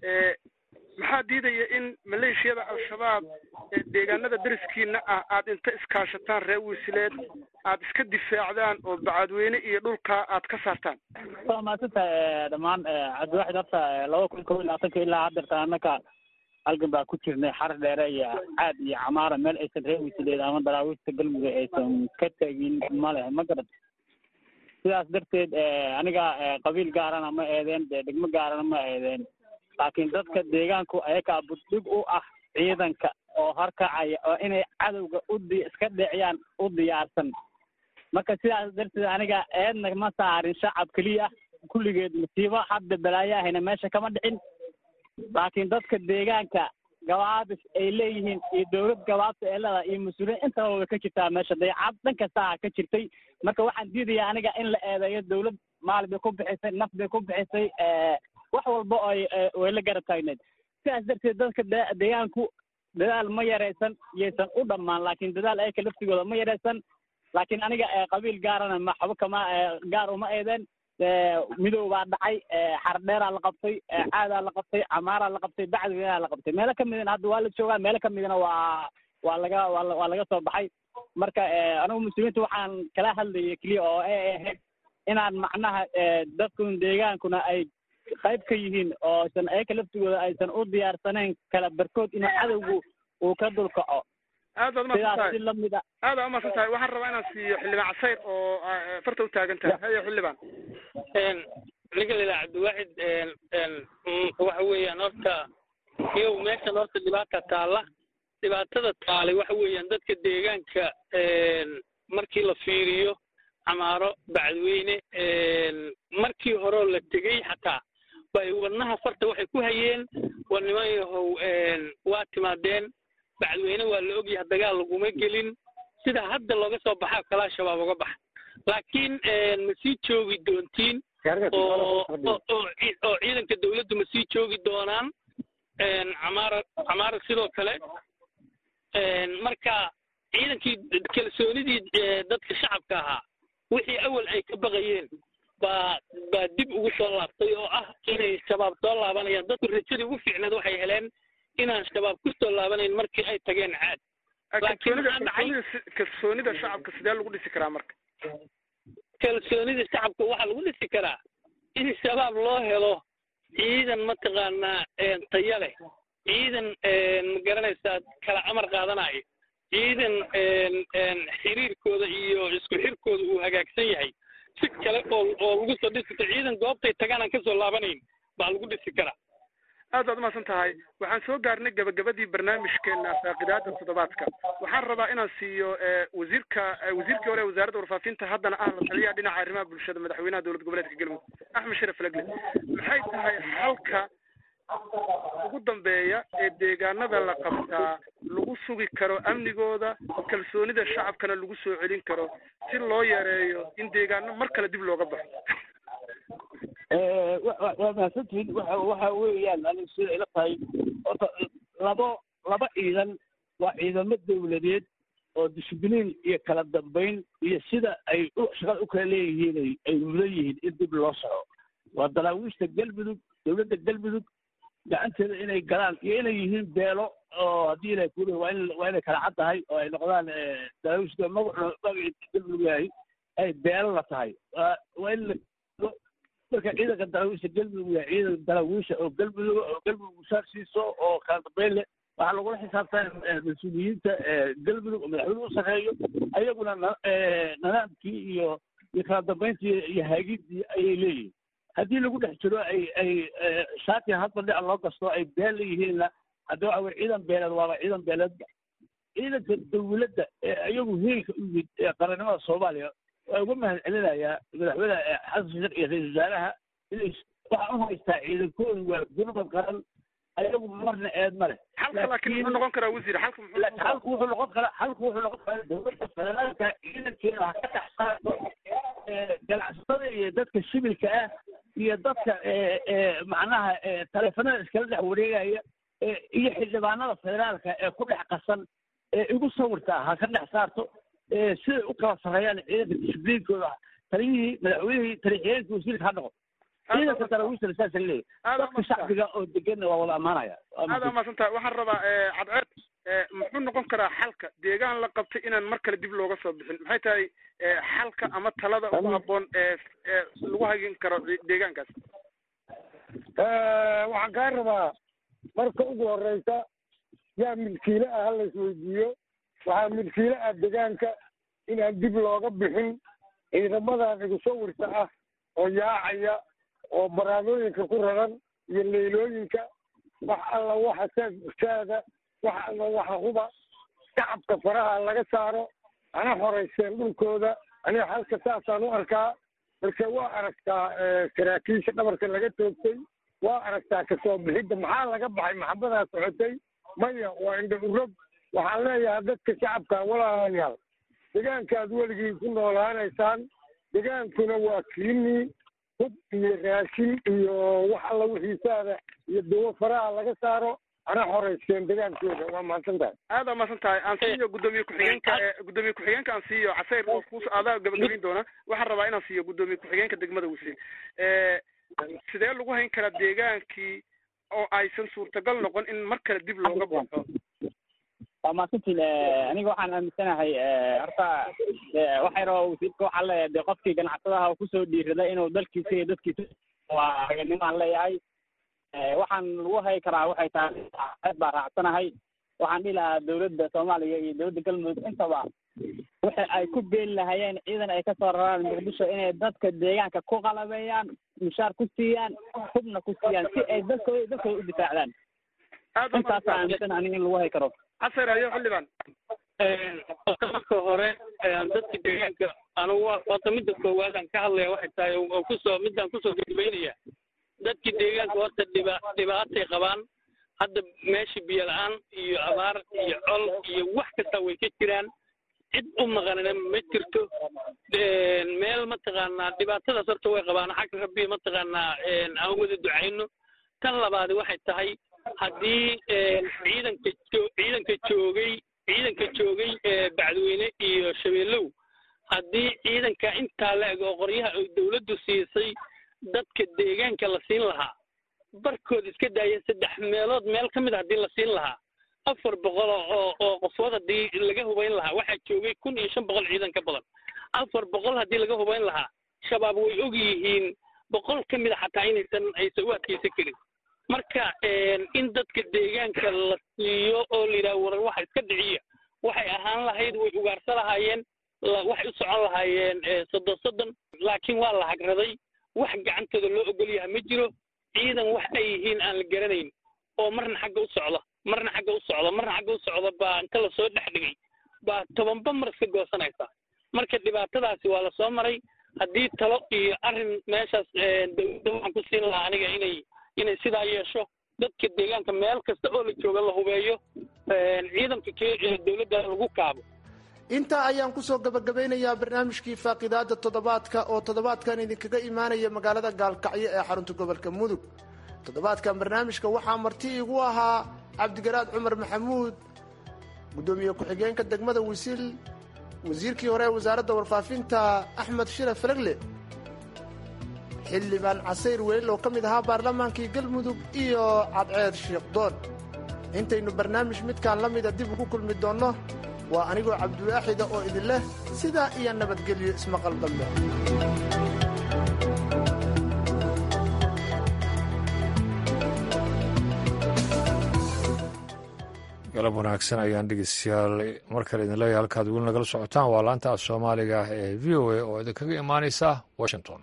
maxaa diidaya in maleeshiyada al-shabaab deegaanada dariskiina ah aad inta iskaashataan reer Wisiileed aad iska difaacdaan oo Bacaadweyne iyo dhulka aad ka saartaan waa maasanta dhamaan cabdiwaxid horta laba kun koob iyo labaatanka ilaa hadda annaka halkan baa ku jirnay xardheere iyo caad iyo camaara meel aysan reer Wisiileed ama daraawiishta galmudug aysan ka tagin ma leh ma garad sidaas darteed aniga qabiil gaarana ma eedeen degmo gaarana ma eedeen laakiin dadka deegaanku ayaga buddhig u ah ciidanka oo harkacaya oo inay cadowga u iska dhiciyaan u diyaarsan marka sidaas darteed aniga eedna ma saarin shacab kaliya kulligeed masiibo hadda balaayahayna meesha kama dhicin laakiin dadka deegaanka gabaabis ay leeyihiin iyo dowlad gabaabta ee leedahay iyo mas-uuliyiin intaba way ka jirtaa meesha dayacad dhan kasta ka jirtay marka waxaan diidayaa aniga in la eedeeyo dowlad maal bay ku bixisay naf bay ku bixisay wax walba ay way la garab taagneed sidaas darteed dadka deegaanku dadaal ma yaraysan yaysan u dhammaan laakiin dadaal ayaka laftigooda ma yaraysan laakiin aniga qabiil gaarana ma xabo kama gaar uma eedeen midow baa dhacay xardheeraa la qabtay caadaa la qabtay camaaraa la qabtay Bacaadweyneaa la qabtay meelo ka midna hadda waa la joogaa meelo ka midna waa waa laga waa laga soo baxay marka anigu muslimiinta waxaan kala hadlayay keliya oo ay ahayd inaan macnaha dadkun deegaankuna ay qayb ka yihiin oo aysan ayaka laftigooda aysan u diyaarsanayn kala barkood inuu cadowgu uu ka dulkaco aad baad umahadsantahay aad baad umahadsantahay waxaan rabaa inaan siiyo xildhibaan casayr oo farta u taagan tahay haya xildhibaan ninka la yidhaha cabdiwaxid waxa weeyaan horta iyow meeshan horta dhibaata taalla dhibaatada taalay waxa weeyaan dadka deegaanka markii la fiiriyo camaaro Bacaadweyne markii hore la tegey xataa bay wadnaha farta waxay ku hayeen war niman yahow waa timaadeen Bacaadweyne waa la ogyahay dagaal laguma gelin sida hadda looga soo baxaa kala shabaab uga bax laakiin ma sii joogi doontiin oo oo ciidanka dawladdu ma sii joogi doonaan camaara camaara sidoo kale marka ciidankii kalsoonidii dadka shacabka ahaa wixii awal ay ka baqayeen baa baa dib ugu soo laabtay oo ah inay shabaab soo laabanayaan dadku rajadii ugu fiicneed waxay heleen inaan shabaab ku soo laabanayn markii ay tageen caad kalsoonida shacabka sidee lagu dhisi karaa marka kalsoonida shacabka waxaa lagu dhisi karaa in shabaab loo helo ciidan mataqaanaa tayo leh ciidan ma garanaysaa kala amar qaadanayo ciidan xiriirkooda iyo isku xirkooda uu hagaagsan yahay si kale oo oo lagu soo dhisi karo ciidan goobtay tagaan aan kasoo laabanayn baa lagu dhisi karaa aad baad umahadsan tahay waxaan soo gaarnay gabagabadii barnaamijkeena faaqidaada toddobaadka waxaan rabaa inaan siiyo wasiirka wasiirkii hore wasaaradda warfaafinta haddana ah la taliyaha dhinaca arrimaha bulshada madaxweynaha dowlad goboleedka galmudug axmed sharaf lagle maxay tahay halka ugu dambeeya ee deegaanada la qabtaa lagu sugi karo amnigooda kalsoonida shacabkana lagu soo celin karo si loo yareeyo in deegaano mar kale dib looga baxo waa mahadsantihiin waxa waxa weeyaan aniga sida ila tahay horta labo laba ciidan waa ciidamo dawladeed oo discibliin iyo kala dambeyn iyo sida ay shaqada u kala leeyihiin ay mudan yihiin in dib loo soco waa daraawiishta galmudug dowladda galmudug gacanteeda inay galaan iyo inay yihiin beelo oo haddii ilaahay ku waa in waa inay kala cad tahay oo ay noqdaan daraawiishta magacu magaciisa galmudug yahay ay beelo la tahay waa in marka ciidanka daraawiisha galmudug yahay ciidan daraawiisha oo galmudug oo galmudug mushaarsiiso oo kala dambeyn leh waxaa lagula xisaabtan mas-uuliyiinta galmudug oo madaxweyne u sarreeyo ayaguna nidaamkii iyo iyo kala dambeyntii iyo haagidii ayay leeyihiin haddii lagu dhex jiro ay ay shaati hadba dhinac loo gasto ay been leeyihiinna hadda waxa weye ciidan beeleed waaba ciidan beeleedba ciidanka dawladda ee iyagu heelka u yimid ee qarannimada soomaaliya waa uga mahad celinayaa madaxweyne xasan sheekh iyo ra-iisul wasaaraha inay waxaa u haystaa ciidankoodu waa gurmad qaran ayagu marna eed ma leh xalka laakiin muxuu noqon karaa wasiir xalka muxuu xalku wuxuu noqon karaa xalku wuxuu noqon karaa dowladda federaalka ciidankeeda ha ka dhex saarto ganacsatada iyo dadka shibilka ah iyo dadka macnaha taleefanada iskala dhex wareegaya iyo xildhibaanada federaalka ee ku dhex qasan ee igu sawirta ha ka dhex saarto siday u kala sarreeyaan ciidanka discibliinkooda taliyihii madaxweynihii taliixiyeenkii wasiirka ha noqo ciidanka daraawiishta saasa leeyahay dadka shacbiga oo deganna waa wada ammaanaya aad aa mahadsan tahay waxaan rabaa cadceed muxuu noqon karaa xalka deegaan la qabtay inaan mar kale dib looga soo bixin maxay tahay xalka ama talada ugu habboon ee lagu hagin karo deegaankaas waxaan kaa rabaa marka ugu horeysa yaa milkiile ah hala isweydiiyo waxaa milkiile ah deegaanka inaan dib looga bixin ciidamadan igu sawirta ah oo yaacaya oo baraadooyinka ku raran iyo leylooyinka wax alla waxa saada wax alla waxa huba shacabka faraha laga saaro ana horeyseen dhulkooda aniga halka saasaan u arkaa balse waa aragtaa saraakiisha dhabarka laga toogtay waa aragtaa kasoo bixidda maxaa laga baxay maxabadaa socotay maya waa indha urog waxaan leeyahay dadka shacabka walaalayaal deegaankaad weligii ku noolaanaysaan deegaankuna waa kiinii hub iyo raashin iyo wax alla wixiisaada iyo dawo faraha laga saaro ana horeyseen deegaankooda waa mahadsan tahay aad aa mahadsan tahay aan siiyo guddoomiye ku-xigeenka guddoomiye ku-xigeenka aan siiyo casayr oo kuus adaa gabagabin doona waxaan rabaa inaan siiyo guddoomiye ku-xigeenka degmada wasiir sidee lagu hayn karaa deegaankii oo aysan suurtagal noqon in mar kale dib looga baxo waa mahadsantiin aniga waxaan aaminsanahay horta waxay rabaa wasiirka waxaa leeyahay dee qofkii ganacsadaha kusoo dhiiraday inuu dalkiisa iyo dadkiisa waa raganimaan leeyahay waxaan lagu hayi karaa waxay tahay aad baa raacsanahay waxaan dhihi lahaa dowladda soomaaliya iyo dowladda galmudug intaba waxa ay ku beeli lahayeen ciidan ay kasoo raraan muqdisho inay dadka deegaanka ku qalabeeyaan mushaar ku siiyaan hubna ku siiyaan si ay dadkooda dadkooda u difaacdaan intaasa aaminsan aniga in lagu hayi karo casar ayo xildhibaan marka hore dadka deegaanka anugu wata midda koowaad aan ka hadlaya waxay tahay oo kusoo midaan kusoo gudbaynaya dadka deegaanka horta dhiba dhibaatay qabaan hadda meesha biyo la-aan iyo abaar iyo col iyo wax kasta way ka jiraan cid u maqanina ma jirto meel mataqaanaa dhibaatadaas horta way qabaan xagga rabbi mataqaanaa aan wada ducayno tan labaadi waxay tahay haddii ciidanka ciidanka joogay ciidanka joogay bacdweyne iyo shabeellow haddii ciidanka intaa la eg oo qoryaha ay dawladdu siisay dadka deegaanka la siin lahaa barkood iska daaya saddex meelood meel ka mid a haddii la siin lahaa afar boqol oo oo qofood haddii laga hubayn lahaa waxaa joogay kun iyo shan boqol ciidan ka badan afar boqol haddii laga hubayn lahaa shabaab way og yihiin boqol ka mid a xataa inaysan aysan u adkaysan karin marka in dadka deegaanka la siiyo oo la yidhaha warar waxa iska dhiciya waxay ahaan lahayd way ugaarsa lahaayeen waxay u socon lahaayeen soddon soddon laakiin waa la hagraday wax gacantooda loo ogol yahay ma jiro ciidan wax ay yihiin aan la garanayn oo marna xagga u socda marna xagga u socda marna xagga u socda baa inta lasoo dhex dhigay baa tobanba mar iska goosanaysa marka dhibaatadaasi waa la soo maray haddii talo iyo arrin meeshaas dowladda waxaan ku siin lahaa aniga inay inay sidaa yeesho dadka deegaanka meel kasta oo la jooga la hubeeyo ciidanka dowladda lagu kaabo intaa ayaan kusoo gabagabeynayaa barnaamijkii faaqidaada toddobaadka oo toddobaadkan idinkaga imaanaya magaalada gaalkacyo ee xarunta gobolka mudug toddobaadkan barnaamijka waxaa marti iigu ahaa cabdigaraad cumar maxamuud gudoomiye ku-xigeenka degmada wisil wasiirkii hore ee wasaaradda warfaafinta axmed shire falegle xildhibaan casayr weyl oo ka mid ahaa baarlamaankii galmudug iyo cadceed shiikhdoon intaynu barnaamij midkaan la mida dib ugu kulmi doonno waa anigoo cabdiwaaxida oo idin leh sidaa iyo nabadgelyo ismaqal dambe galab wanaagsan ayaan dhegeystayaal mar kale idin leeyahay halkaad weli nagala socotaan waa laanta af soomaaliga ah ee v o a oo idinkaga imaanaysa washington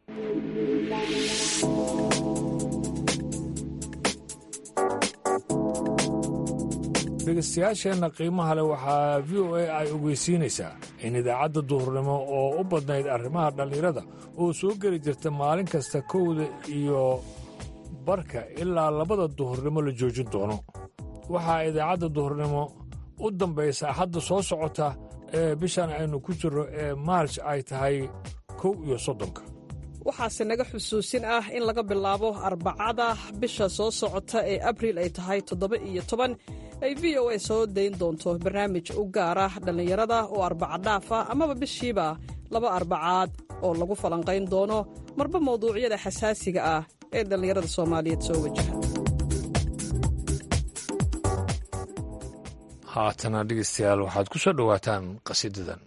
dhegeystayaasheenna qiimaha leh waxaa v o a ay ogeysiinaysaa in idaacadda duhurnimo oo u badnayd arrimaha dhallinyarada oo soo geli jirta maalin kasta kowda iyo barka ilaa labada duhurnimo la joojin doono waxaa idaacadda duhurnimo u dambaysa axadda soo socota ee bishan aynu ku jirro ee maarj ay tahay kow iyo soddonka waxaase naga xusuusin ah in laga bilaabo arbacada bisha soo socota ee abriil ay tahay toddoba iyo toban ay v o a soo dayn doonto barnaamij u gaara dhallinyarada oo arbacadhaafa amaba bishiiba laba arbacaad oo lagu falanqayn doono marba mawduucyada xasaasiga ah ee dhallinyarada soomaaliyeed soo wajaha haatana dhegeystayaal waxaad ku soo dhowaataan qasiidadan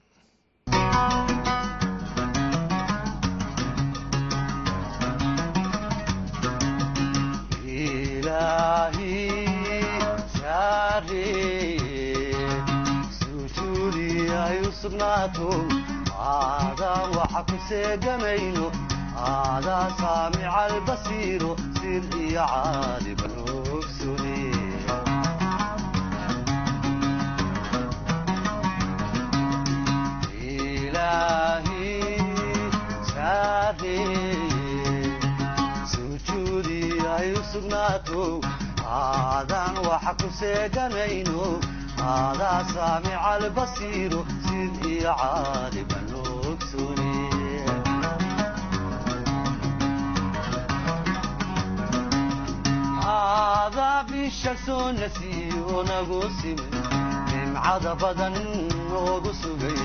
aadaan waxa ku seegamayno aadaa saamica albasiiro sir iyo caaliba ogsune ilaahi saareye sujuudi ay u sugnaato aadaan waxa ku seegamayno aadaa saamica albasiiro sid iyo caaliba ogsune aadaa bisha soo nasiyo nagu siman nimcada badan noogu sugay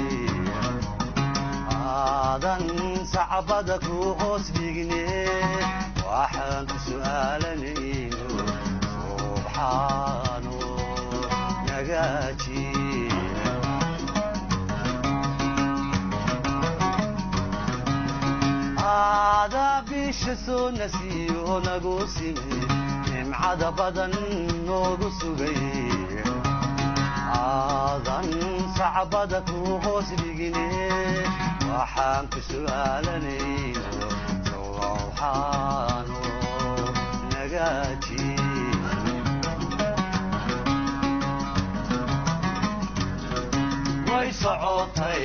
aadan sacbada ku hoos dhigne waxaan ku su'aalanayno subxaano nagaaji aadaa bisha soo nasiyo nagu simay nimcada badan noogu sugay aadan sacbada ku hoos dhigine waxaan ku su'aalanayno subxaano nagaaji way socotay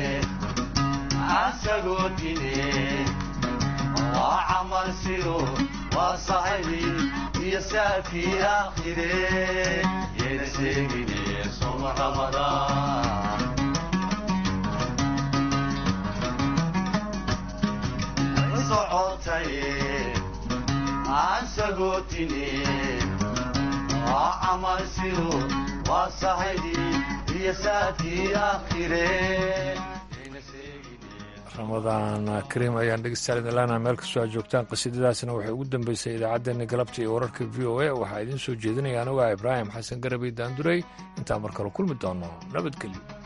asagoo dine waa camal sido waa sahibi iyo saafii aakhire yeena sheegine soma ramadaan way socotay asagoo dine waa camal sido waa sahibi ramadaan kariim ayaan dhegeystayaal idin leenahay meel kastoo aad joogtaan qasiidadaasina waxay ugu dambeysay idaacaddeenna galabta iyo wararka v o a waxaa idiin soo jeedinaya anugaa ibraahim xasan garabay daandurey intaan mar kale kulmi doono nabadgelyo